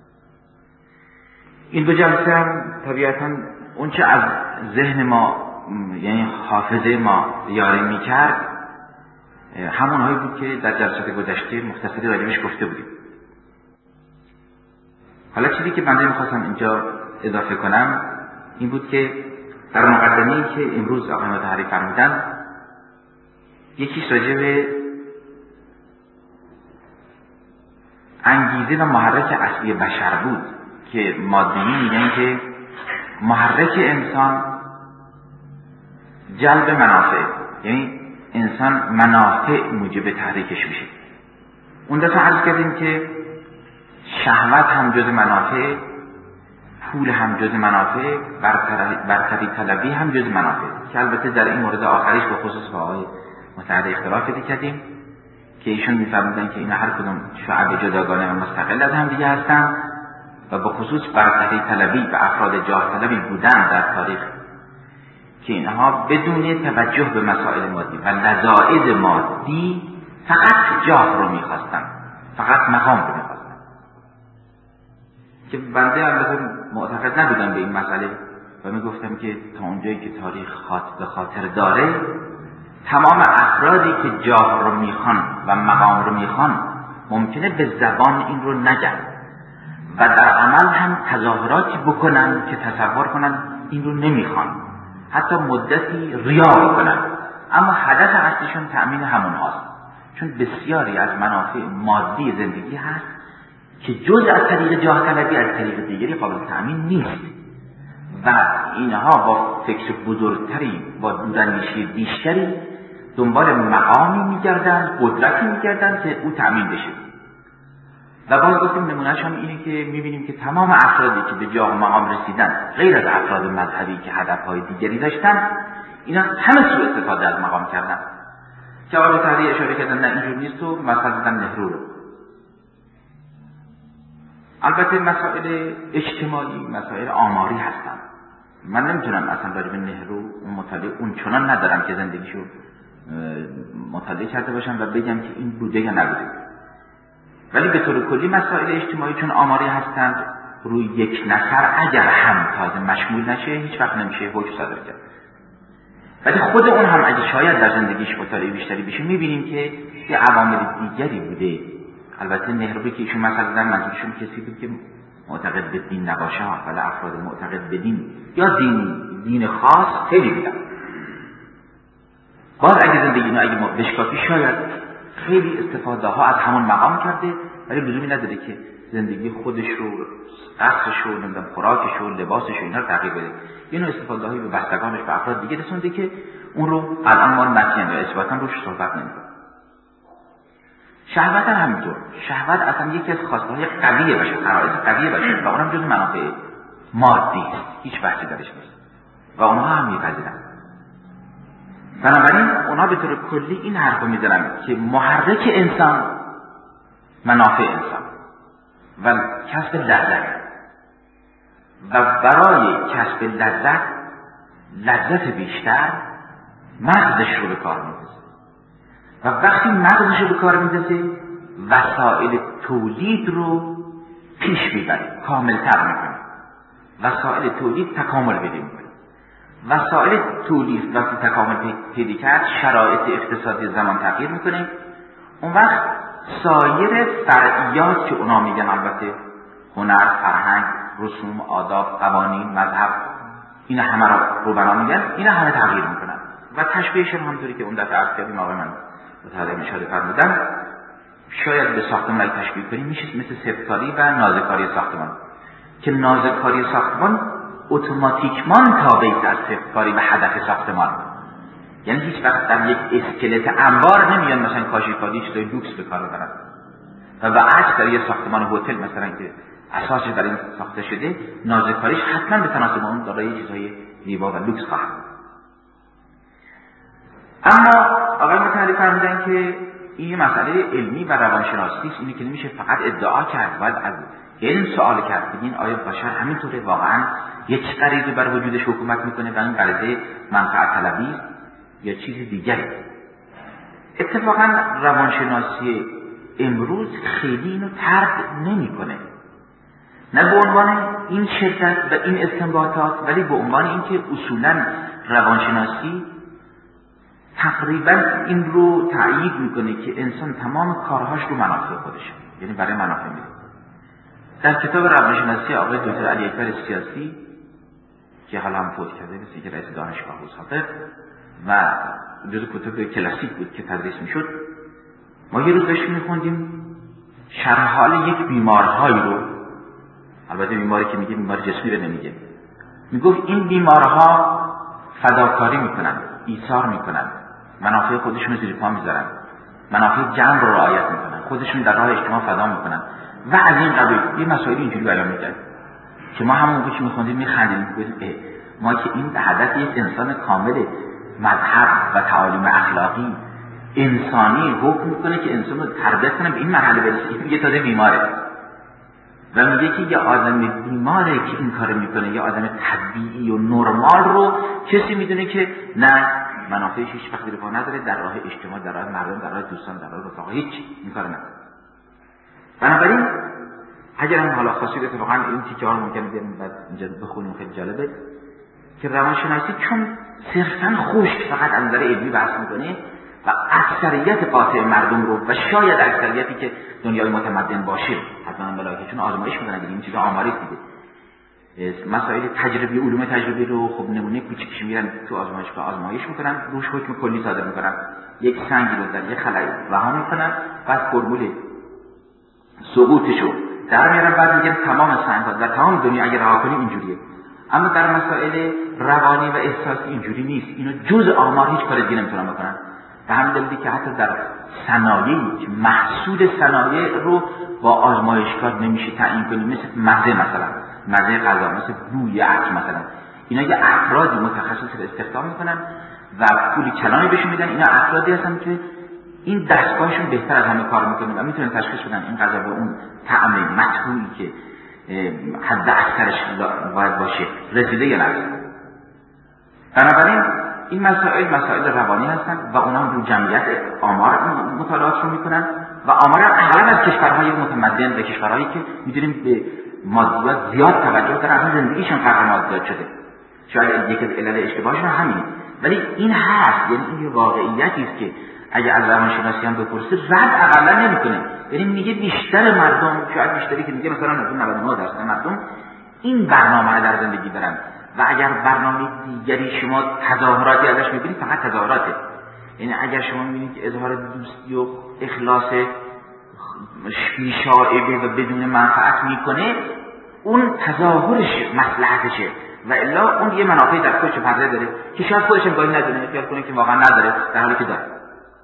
این دو جلسه هم طبیعتا اون چه از ذهن ما یعنی حافظه ما یاری میکرد همون هایی بود که در جلسات گذشته مختصری راجبش گفته بودیم. حالا چیزی که بنده میخواستم اینجا اضافه کنم این بود که در مقدمه‌ای که امروز آقای مطهری فرمودن یکیش راجع به انگیزه و محرک اصلی بشر بود که مادی‌ها میگن که محرک انسان جلب منافع، یعنی انسان منافع موجب تحریکش میشه. اون دفعه عرض کردیم که شهوت هم جز منافع، پول هم جز منافع، برتری طلبی هم جز منافع، که البته در این مورد آخریش به خصوص با آقای مطهری اختلاف پیدا کردیم که ایشون می‌فرمودن که اینا هر کدوم شعب جداگانه و مستقل از هم دیگه هستن و به خصوص برتری طلبی و افراد جاه طلبی بودن در تاریخ که اینها بدون توجه به مسائل مادی و لذائذ مادی فقط جاه رو می‌خواستن، فقط مقام رو می‌خواستن، که بنده البته معتقد نبودم به این مسئله و میگفتم که تا اونجایی که تاریخ خاطر به خاطر داره تمام افرادی که جاه رو میخوان و مقام رو میخوان ممکنه به زبان این رو نگن و در عمل هم تظاهراتی بکنن که تصور کنن این رو نمیخوان، حتی مدتی ریا بکنن، اما هدف اصلیشون تأمین همون هاست، چون بسیاری از منافع مادی زندگی هست که جز از طریق جاه طلبی از طریق دیگری قابل تأمین نیست و اینها با فکر بزرگتری، با دوراندیشی بیشتری دنبال مقامی میگردن، قدرتی میگردن که او تأمین بشه. و باز گفتیم نمونهش هم اینه که میبینیم که تمام افرادی که به جاه و مقام رسیدن غیر از افراد مذهبی که هدفهای دیگری داشتن اینا همه سوء استفاده از مقام کردن که آقای مطهری اشاره کردن نه اینجور نیست و مثلا زدن نهرو رو. البته مسائل اجتماعی مسائل آماری هستن، من نمیتونم اصلا راجع به نهرو اون مطالعه اون چنان ندارم که زندگیشو مطالعه کرده باشم و بگم که این بوده یا نبوده، ولی به طور کلی مسائل اجتماعی چون آماری هستند روی یک نفر اگر هم تازه مشمول نشه هیچ وقت نمیشه حکم صادر کرد، ولی خود اون هم اگه شاید در زندگیش مطالعه بیشتری بشه میبینیم که یه عوامل دیگری بوده. البته نهروی که ایشون مثلا در منظورشون کسی بود که معتقد به دین نباشه، ولی افراد معتقد به دین یا دین دین خاص خیلی بودن. باز اگه زندگی اینو اگه بشکافی شاید خیلی استفاده ها از همون مقام کرده، ولی لزومی نداره که زندگی خودش رو، قصرش رو، نمیدونم خوراکش رو، لباسش رو اینا رو تغییر بده. اینو استفاده هایی به بستگانش به افراد دیگه رسونده که اون رو الان ما نتیجه یا اثباتا روش صحبت نمی‌کنیم. شهوت هم همینطور. شهوت اصلا یکی از خواسته های قویه باشه، غرایز قویه باشه و اونم جز منافع مادی است، هیچ بحثی درش نیست و اونها هم میپذیرن. بنابراین اونها به طور کلی این حرف رو میزنن که محرک انسان منافع انسان و کسب لذت و برای کسب لذت لذت بیشتر مغزش رو به کار میندازه و وقتی مغزش رو به کار میندازه وسایل تولید رو پیش میبره، کاملتر میکنه، وسایل تولید تکامل پیدا میکنه. وسایل تولید وقتی تکامل پیدا کرد شرایط اقتصادی زمان تغییر میکنه، اون وقت سایر فرعیات که اونا میگن البته هنر، فرهنگ، رسوم، آداب، قوانین، مذهب، اینا همه رو رو بنا میگن، اینا همه تغییر میکنن و تشبیهشون همونطوری که اون دفعه عرض کردیم آقای من مطالعه اشاره فرمودن شاید به ساختمان تشبیه کنیم میشه مثل سفتکاری و نازکاری ساختمان که نازکاری ساختمان اتوماتیکمان تابع است از سفتکاری و هدف ساختمان، یعنی هیچ وقت در یک اسکلت انبار نمیان مثلا کاشی‌کاری چیزای لوکس به کار ببرن و بعد در یک ساختمان هتل مثلا که اساسش برای این ساخته شده نازکاریش حتما به تناسب اون دارای چیزای زیبا و لوکس خواهد. اما آقای مطهری فرمودن که این یه مسئله علمی و روانشناسی است، اینی که نمیشه فقط ادعا کرد، باید از علم سوال کرد ببین آیا بشر همینطوره، واقعا یک غریزه بر وجودش حکومت میکنه و این غریزه منفعت طلبی است یا چیز دیگری. اتفاقا روانشناسی امروز خیلی اینو ترد نمیکنه، نه به عنوان این شدت و این استنباطات، ولی به عنوان اینکه اصولا روانشناسی تقریبا این رو تأیید میکنه که انسان تمام کارهاش رو منافع خودشه، یعنی برای منافع میره. در کتاب روانشناسی آقای دکتر علی اکبر سیاسی که حالا هم فوت کرده، مثل که رئیس دانشگاه بود خاطر و جزو کتب کلاسیک بود که تدریس میشد، ما یه روز داشتیم میخوندیم شرح حال یک بیمارهایی رو، البته بیماری که میگه بیمار جسمی رو نمیگه، میگفت این بیمارها فداکاری میکنن، ایثار میکنن، منافع خودشون رو زیر پا میذارن، منافع جمع رو رعایت میکنن، خودشون در راه اجتماع فدا میکنن و از این قبیل یه مسائل اینجوری بیان میکرد که ما همون موقع که میخوندیم میخندیدیم، میگفتیم ما که این به هدف یک انسان کامل مذهب و تعالیم اخلاقی انسانی حکم میکنه که انسان رو تربیت کنه به این مرحله برسه، این میگه تازه بیماره و میگه که یه آدم بیماره که این کار میکنه، یه آدم طبیعی و نرمال رو کسی میدونه که نه منافعش هیچ وقت رفاه نداره، در راه اجتماع، در راه مردم، در راه دوستان، در راه رفاقه، هیچ این کار نداره. بنابراین اگر هم حالا خواستید اتفاقا این تیکه ها رو ممکنه بریم بعد اینجا بخونیم، خیلی جالبه که روانشناسی چون صرفا خشک فقط از نظر علمی بحث میکنه و اکثریت قاطع مردم رو و شاید اکثریتی که دنیای متمدن باشه حتما بلاکه چون آزمایش میکنن دیگه، این چیزا آماری دیگه، مسائل تجربی علوم تجربی رو خب نمونه کوچیکش میرن تو آزمایشگاه آزمایش میکنن، روش حکم کلی صادر میکنن، یک سنگی رو در یک خلایی رها میکنن، بعد فرمول سقوطشو در میارن، بعد میگن تمام سنگ‌ها در تمام دنیا اگه رها کنیم اینجوریه. اما در مسائل روانی و احساسی اینجوری نیست، اینو جز آمار هیچ کار دیگه نمیتونن بکنن. به همین دلیلی که حتی در صنایعی که محصول صنایع رو با آزمایشگاه نمیشه تعیین کنیم، مثل مزه مثلا، مزه غذا، مثل بوی عطر مثلا، اینا یه افرادی متخصص رو استخدام میکنن و پول کلانی بهشون میدن، اینا افرادی هستن که این دستگاهشون بهتر از همه کار میکنه و میتونن تشخیص بدن این غذا به اون طعم مطبوعی که حد اکثرش باید باشه رسیده یا نرسیده. بنابراین این مسائل مسائل روانی هستن و اونا رو جمعیت آمار مطالعات رو میکنن و آمار اغلب از کشورهای متمدن و کشورهایی که میدونیم به مادیات زیاد توجه دارن، اصلا زندگیشون غرق مادیات شده، شاید یکی از علل اشتباهشون همینه، ولی این هست، یعنی این واقعیتی است که اگه از روانشناسی هم بپرسید رد اقلا نمیکنه، یعنی میگه بیشتر مردم، شاید بیشتری که میگه مثلا از نود و نه درصد مردم این برنامه در زندگی دارن و اگر برنامه دیگری شما تظاهراتی ازش میبینید فقط تظاهراته، یعنی اگر شما میبینید که اظهار دوستی و اخلاص بی‌شائبه و بدون منفعت میکنه اون تظاهرش مصلحتشه و الا اون یه منافعی در خودش پرده داره که شاید خودش هم گاهی ندونه، خیال کنه که واقعا نداره در حالی که داره.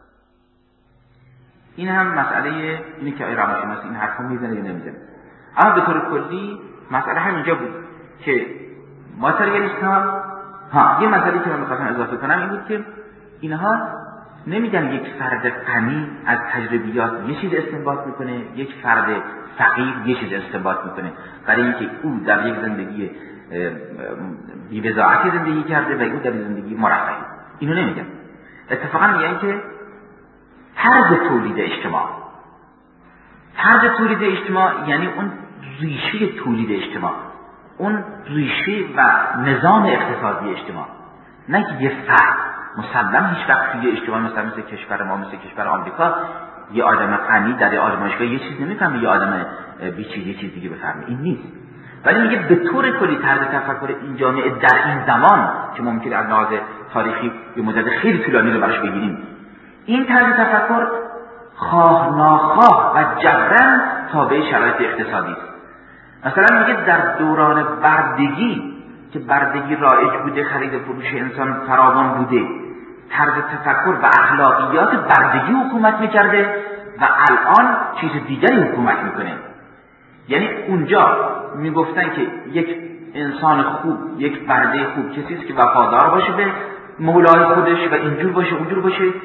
این هم مسئله اینه که آیا روانشناسی این حرفو میزنه یا نمیزنه. اما به طور کلی مسئله همینجا بود که ماتریالیست ها ها یه مسئله که من میخواستم اضافه کنم این بود که اینها نمیگن یک فرد غنی از تجربیات یه چیز استنباط میکنه، یک فرد فقیر یه چیز استنباط میکنه، برای اینکه او در یک زندگی بی‌وضاحتی زندگی کرده و او در زندگی مرفهی. اینو نمیگن. اتفاقا میگن که طرز تولید اجتماع طرز تولید اجتماع یعنی اون ریشه تولید اجتماع، اون ریشه و نظام اقتصادی اجتماع، نه که یه فرد مسلم هیچ وقت توی اجتماع مثلا مثل کشور ما، مثل کشور آمریکا، یه آدم غنی در آزمایشگاه یه چیز نمیفهمه، یه آدم بیچاره یه چیز دیگه بفهمه، این نیست. ولی میگه به طور کلی طرز تفکر این جامعه در این زمان که ممکنه از لحاظ تاریخی یه مدت خیلی طولانی رو براش بگیریم، این طرز تفکر خواه ناخواه و جبران تابع شرایط اقتصادی است. مثلا میگه در دوران بردگی که بردگی رایج بوده، خرید فروش انسان فراوان بوده، طرز تفکر و اخلاقیات بردگی حکومت میکرده و الان چیز دیگری حکومت میکنه. یعنی اونجا میگفتن که یک انسان خوب، یک برده خوب کسی است که وفادار باشه به مولای خودش و اینجور باشه اونجور باشه،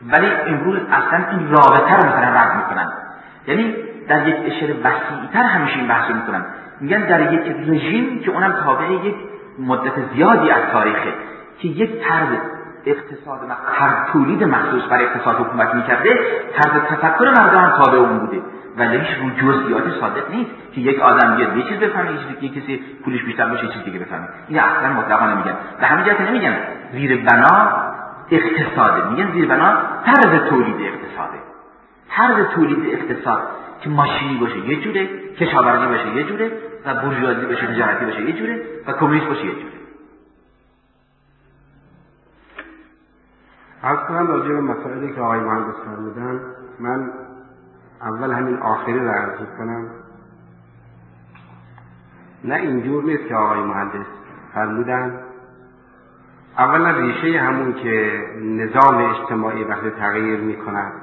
ولی امروز اصلا این رابطه رو مثلا رد میکنن. یعنی در یک اشاره وسیع‌تر همیشه این بحث رو میکنن، میگن در یک رژیم که اونم تابع یک مدت زیادی از تاریخه که یک طرز اقتصاد طرز تولید مخصوص برای اقتصاد حکومت میکرده، طرز تفکر مردم هم تابع اون بوده، ولی هیچ رو جزئیات صادق نیست که یک آدم یه یه چیز بفهمه، یک کسی پولش بیشتر باشه یه چیز دیگه بفهمه. این اصلا مطلقا نمیگن. به همین جهت نمیگن زیر بنا اقتصاده، میگن زیر بنا طرز تولید اقتصاده. طرز تولید اقتصاد که ماشینی باشه یه جوره، کشاورزی باشه یه جوره، و بورژوازی باشه، تجارتی باشه یه جوره، و کمونیست باشه یه جوره. عرض کنم راجع به مسائلی که آقای مهندس فرمودن، من اول همین آخری رو عرض کنم. نه اینجور نیست که آقای مهندس فرمودن. اولا ریشه همون که نظام اجتماعی وقتی تغییر میکند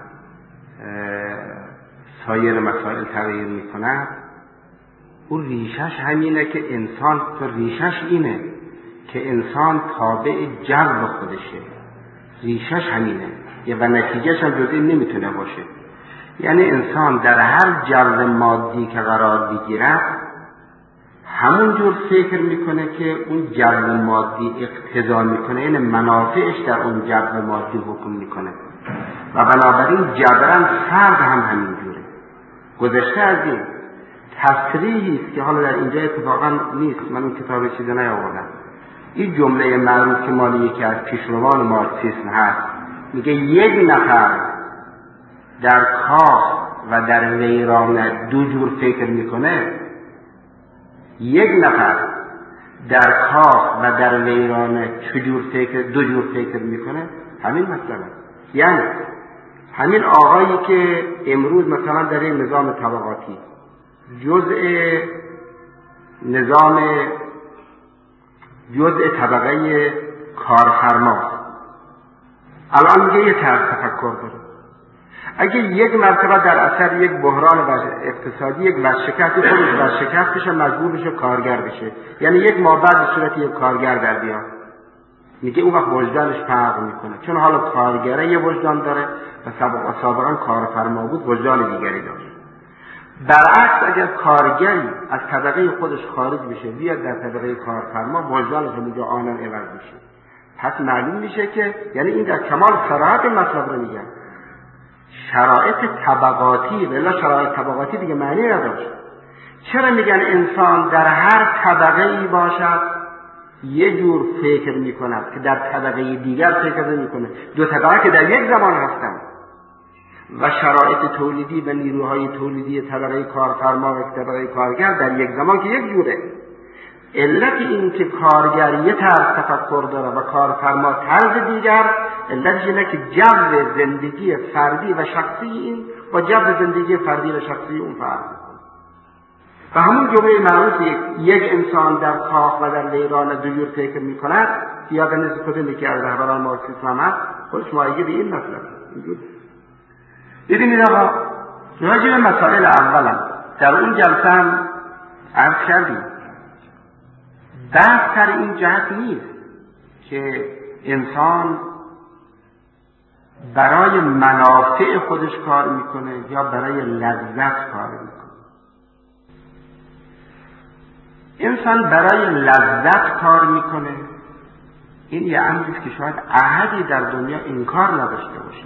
سایر مسائل تغییر میکند، اون ریشش همینه که انسان، تو ریشش اینه که انسان تابع جو خودشه، ریشش همینه و نتیجهش هم جز این نمیتونه باشه. یعنی انسان در هر جو مادی که قرار بگیرد همون جور فکر میکنه که اون جو مادی اقتضا میکنه، یعنی منافعش در اون جو مادی حکم میکنه و بنابراین جبران فرد هم همین جوره. گذشته از این تصریحی است که حالا در اینجا اتفاقا نیست، من اون کتاب چیزی نیاوردم، این جمله معروف که مال یکی از پیشروان مارکسیسم هست، میگه یک نفر در کاخ و در ویرانه دو جور فکر میکنه، یک نفر در کاخ و در ویرانه چه جور فکر، دو جور فکر میکنه. همین مثلا یعنی همین آقایی که امروز مثلا در این نظام طبقاتی جزء نظام جزء طبقه کارفرما، الان میگه یه طرز تفکر داره. اگه یک مرتبه در اثر یک بحران اقتصادی یک ورشکست خودش ورشکست بشه، مجبور بشه کارگر بشه، یعنی یک ماه بعد به صورت یک کارگر در بیاد، میگه اون وقت وجدانش فرق میکنه، چون حالا کارگره یه وجدان داره و سابقا سابقا کارفرما بود وجدان دیگری داشت. برعکس اگر کارگری از طبقه خودش خارج بشه بیاد در طبقه کارفرما، وجدانش اونجا آنن عوض میشه. پس معلوم میشه که یعنی این در کمال صراحت مطلب رو میگن، شرایط طبقاتی، ولی شرایط طبقاتی دیگه معنی نداشت. چرا میگن انسان در هر طبقه ای باشد یه جور فکر میکند که در طبقه دیگر فکر نمیکنه؟ دو طبقه که در یک زمان هستند و شرایط تولیدی و نیروهای تولیدی طبقه کارفرما و طبقه کارگر در یک زمان که یک جوره. علت این که کارگر یه طرز تفکر داره و کارفرما طرز دیگر، علتش اینه که جو زندگی فردی و شخصی این با جو زندگی فردی و شخصی اون فرق میکنه. و همون جمله معروف یک انسان در کاخ و در ویرانه دو جور فکر میکند، یاد نزد کدومی که از رهبران مارکسیسم هم خودش مایه به این مطلب. ببینید آقا، راجع به مسائل اولم در اون جلسه هم عرض کردیم، بحث سر این جهت نیست که انسان برای منافع خودش کار میکنه یا برای لذت کار میکنه. انسان برای لذت کار میکنه، این یه امری است که شاید احدی در دنیا انکار نداشته باشه.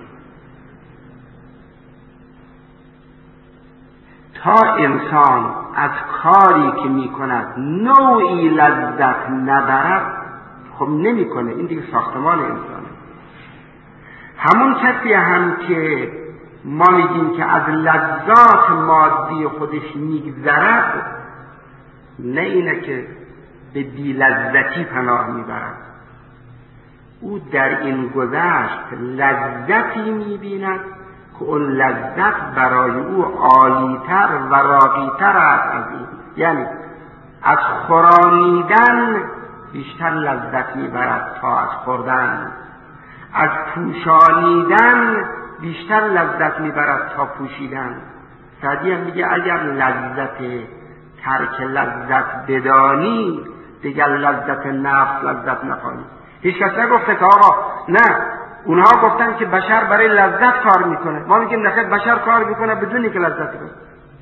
تا انسان از کاری که میکند نوعی لذت نبرد، خب نمیکنه، این دیگه ساختمان انسانه. همون کسی هم که ما میگیم که از لذات مادی خودش میگذرد، نه اینه که به بی لذتی پناه میبرد، او در این گذشت لذتی میبیند که اون لذت برای او عالیتر و راقیتر است از این، یعنی از خورانیدن بیشتر لذت میبرد تا از خوردن، از پوشانیدن بیشتر لذت میبرد تا پوشیدن. سعدی هم میگه اگر لذت ترک لذت بدانی، دیگر لذت نفس لذت نخوانی. هیچ کس نگفته که آقا نه اونها گفتن که بشر برای لذت کار میکنه. ما میگیم نخیر، بشر کار میکنه بدونی که لذت کنه.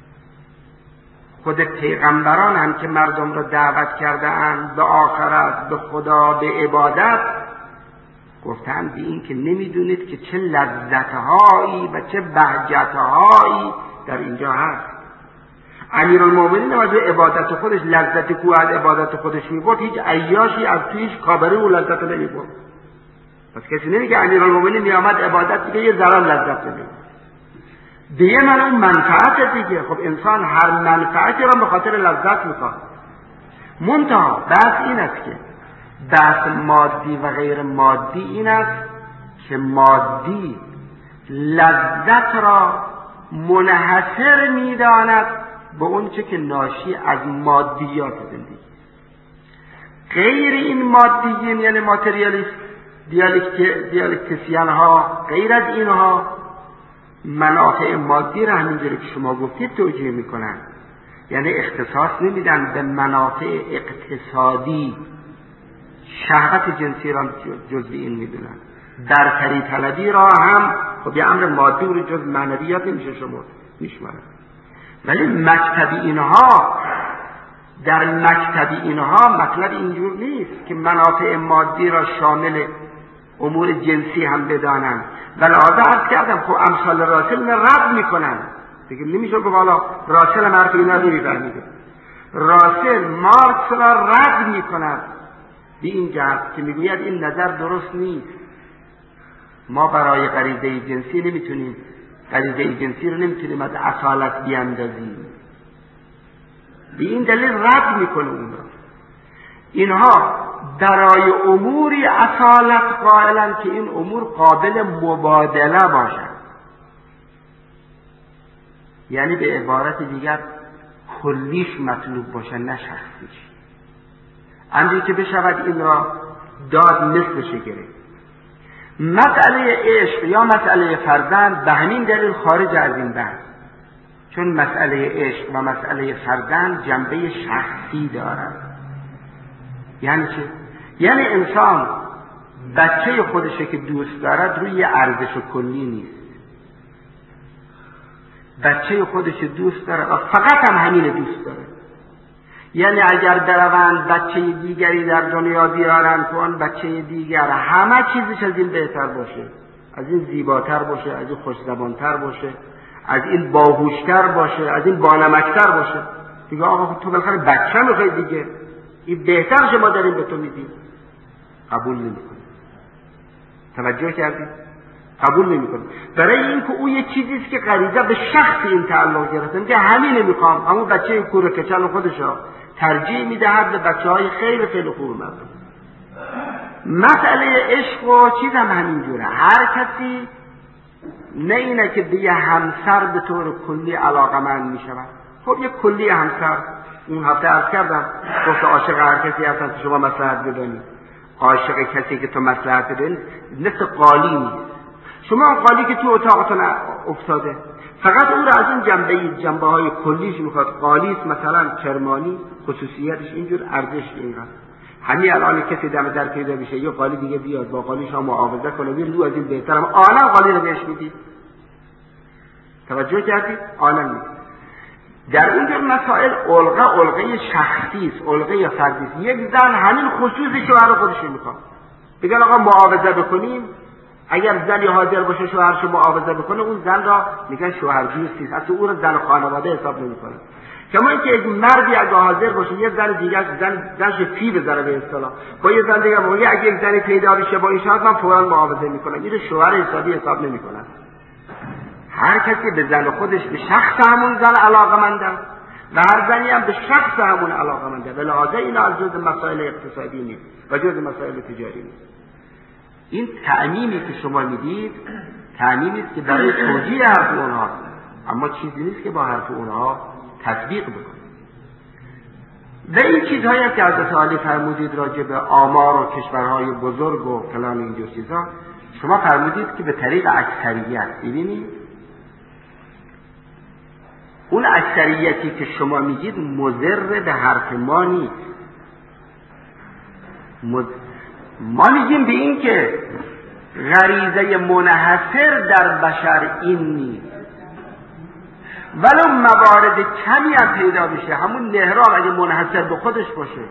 خود پیغمبران هم که مردم را دعوت کرده اند به آخرت، به خدا، به عبادت، گفتند به این که نمیدونید که چه لذتهایی و چه بهجتهایی در اینجا هست. امیرالمومنین از عبادت خودش، لذت کو از عبادت خودش میبرد، هیچ عیاشی از تویش کابری و لذت نمیبرد. پس کسی نمیگه امیرالمومنین میامد عبادت دیگه یه ذره لذت نمیبرد. دیگه من اون منفعت دیگه. خب انسان هر منفعتی را به خاطر لذت میخواد. منتها بحث این است که بحث مادی و غیر مادی این است که مادی لذت را منحصر میداند به اون چه که ناشی از مادیات زندگی. غیر این مادیین یعنی ماتریالیست، دیالکتیسیان ها، غیر از اینها منافع مادی را همینجوری که شما گفتید توجیه میکنن. یعنی اختصاص نمیدن به منافع اقتصادی، شهوت جنسی را جزء این میدونن. برتری طلبی را هم خب یه امر مادی رو جز معنویات نمیشه شما میشمارن. ولی مکتبی اینها، در مکتبی اینها مطلب اینجور نیست که منافع مادی را شامل امور جنسی هم بدانن. ولی آزا عرض کردم خب امثال راسل رد میکنن دیگه. نمیشه که والا راسل هم حرف اینا نمیفهمیده. راسل مارکس را رد میکند به این جهت که میگوید این نظر درست نیست. ما برای غریزه جنسی نمیتونیم، غریزه جنسی رو نمیتونیم از اصالت بیاندازیم. به این دلیل رد میکنه اون را. اینها برای اموری اصالت قائلن که این امور قابل مبادله باشند. یعنی به عبارت دیگر کلیش مطلوب باشه نه شخصیش. امری که بشود این را داد مثلش گرفت. مسئله عشق یا مسئله فرزند به همین دلیل خارج از این بحث، چون مسئله عشق و مسئله فرزند جنبه شخصی دارد. یعنی چه؟ یعنی انسان بچه خودشه که دوست دارد روی ارزش کلی نیست. بچه خودش دوست داره و فقط هم همین دوست داره. یعنی اگر بروند بچه دیگری در دنیا بیارن که اون بچه دیگر همه چیزش از این بهتر باشه، از این زیباتر باشه، از این خوشزبانتر باشه، از این باهوشتر باشه، از این بانمکتر باشه، دیگه آقا تو بالاخره بچه میخوای دیگه، این بهتر شما داریم به تو میدیم، قبول نمیکنه. توجه کردید؟ قبول نمیکنه. برای اینکه او یه چیزیست که غریزه به شخص این تعلق گرفته، میگه همین نمیخوام، اما بچه کوره کچل خودشو ترجیح میدهد به بچه‌های خیلی خیلی خوب مردم. مسئله عشق و چیز هم همینجوره. هر کسی نه اینه که به یه همسر به طور کلی علاقه‌مند میشود. خب یه کلی همسر، اون هفته عرض کردم گفت عاشق هر کسی هستن که شما مصلحت بدونید. عاشق کسی که تو مصلحت بدونید مثل قالی نیست. شما قالی که تو اتاقتون افتاده فقط او را از این جنبه جنبه های کلیش میخواد. قالی است مثلا کرمانی، خصوصیتش اینجور، ارزش اینقدر. همین الان کسی دم در پیدا بشه یه قالی دیگه بیاد با قالیش هم معاوضه کنه بیر دو از این بهترم آنم قالی رو بهش میدید. توجه کردید؟ آنم میدید. در اینجور مسائل علقه علقه شخصی است، علقه فردی است. یک زن همین خصوصی شوهر خودش میخواد. بگن آقا معاوضه بکنیم، اگر زنی حاضر باشه شوهرش معاوضه بکنه اون زن را میگن شوهر دوستی است، اصلا او را زن خانواده حساب نمیکنه. کما اینکه یک مردی اگه حاضر باشه یه زن دیگه زن زنش فی بذاره به اصطلاح با یه زن دیگه موقعی اگه یک زنی پیدا بشه با این شرط من فوراً معاوضه میکنم، این شوهر حسابی حساب نمیکنن. هر کسی به زن خودش به شخص همون زن علاقه‌منده و هر زنی هم به شخص همون علاقه‌منده. به لحاظ این از جزء مسائل اقتصادی نیست و جزء مسائل تجاری نیست. این تعمیمی که شما میدید تعمیمی است که برای توجیه حرف اونها، اما چیزی نیست که با حرف اونها تطبیق بکنید. و این چیزهایی که حضرت علی فرمودید راجع به آمار و کشورهای بزرگ و فلان اینجور چیزها، شما فرمودید که به طریق اکثریت. ببینید اون اکثریتی که شما میگید مضر به حرف ما نیست. مد... ما میگیم به این که غریزه منحصر در بشر این نیست، ولو موارد کمی هم پیدا بشه. همون نهرو اگه منحصر به خودش باشه،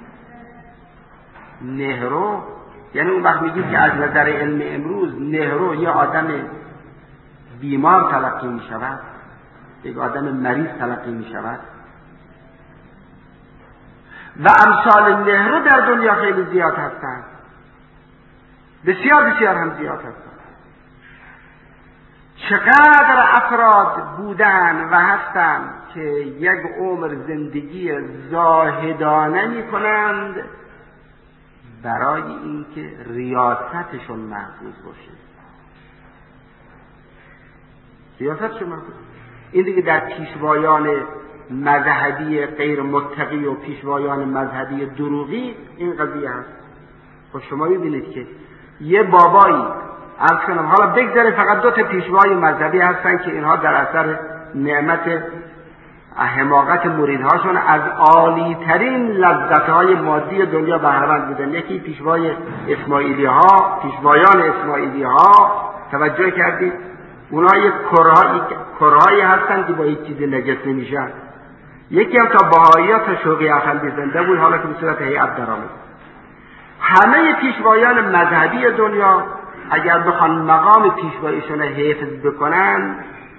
نهرو یعنی اون وقت میگیم که از نظر علم امروز نهرو یه آدم بیمار تلقی می شود، یک آدم مریض تلقی می شود و امثال نهرو در دنیا خیلی زیاد هستند، بسیار بسیار هم زیاد هستند. چقدر افراد بودن و هستند که یک عمر زندگی زاهدانه می کنند برای اینکه ریاستشون محفوظ باشه. ریاستشون محفوظ. این دیگه در پیشوایان مذهبی غیر متقی و پیشوایان مذهبی دروغی این قضیه هست. خب شما ببینید که یه بابایی، عرض کنم حالا بگذاره فقط دو تا پیشوای مذهبی هستن که اینها در اثر نعمت حماقت مریدهاشون از عالی ترین لذتهای مادی دنیا بهره‌مند بودن. یکی پیشوای اسماعیلی ها، پیشوایان اسماعیلی ها، توجه کردید؟ اونها یک کرهایی کرهایی هستن که با هیچ چیزی نجس نمیشن. یکی هم تا بهایی ها تا شوقی افندی زنده بود، حالا که به صورت هیئت درآمد. همه پیشوایان مذهبی دنیا اگر بخوان مقام پیشواییشون حفظ بکنن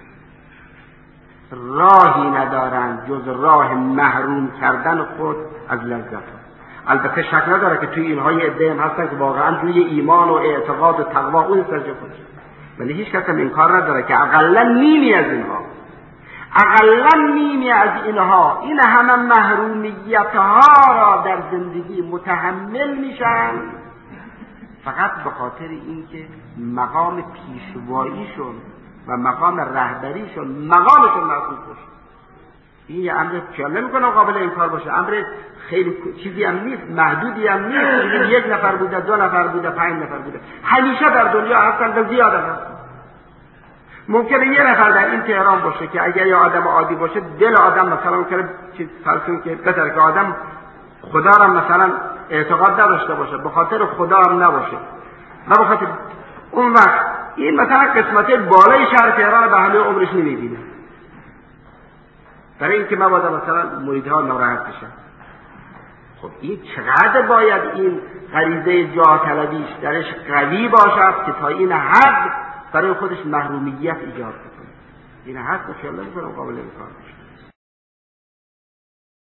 راهی ندارن جز راه محروم کردن خود از لذت. البته شک نداره که توی اینها یه عده هم هستن که واقعا روی ایمان و اعتقاد و تقوا اون سرجه کنشن، ولی هیچ کس هم این کار نداره که اقلا نیمی از اینها اقلا نیمی از اینها این همه محرومیتها را در زندگی متحمل میشن فقط به خاطر اینکه مقام پیشواییشون و مقام رهبریشون مقامشون محفوظ باشه. این یه امر خیال نمی‌کنم قابل انکار باشه، امر خیلی چیزی هم نیست، محدودی هم نیست. یک نفر بوده، دو نفر بوده، پنج نفر بوده، همیشه در دنیا هستن و زیاد هستن. ممکنه یه نفر در این تهران باشه که اگر یه آدم عادی باشه دل آدم مثلا ممکنه چیز فرض که بذاره که آدم خدا را مثلا اعتقاد نداشته باشه، به خاطر خدا هم نباشه و به خاطر اون وقت این مثلا قسمت بالای شهر تهران به همه عمرش نمیبینه، برای اینکه مبادا مثلا مریدها ناراحت بشن. خب این چقدر باید این غریزه جاه طلبیش درش قوی باشد که تا این حد برای خودش محرومیت ایجاد کنه. این حد خیال نمی‌کنم قابل انکار باشه.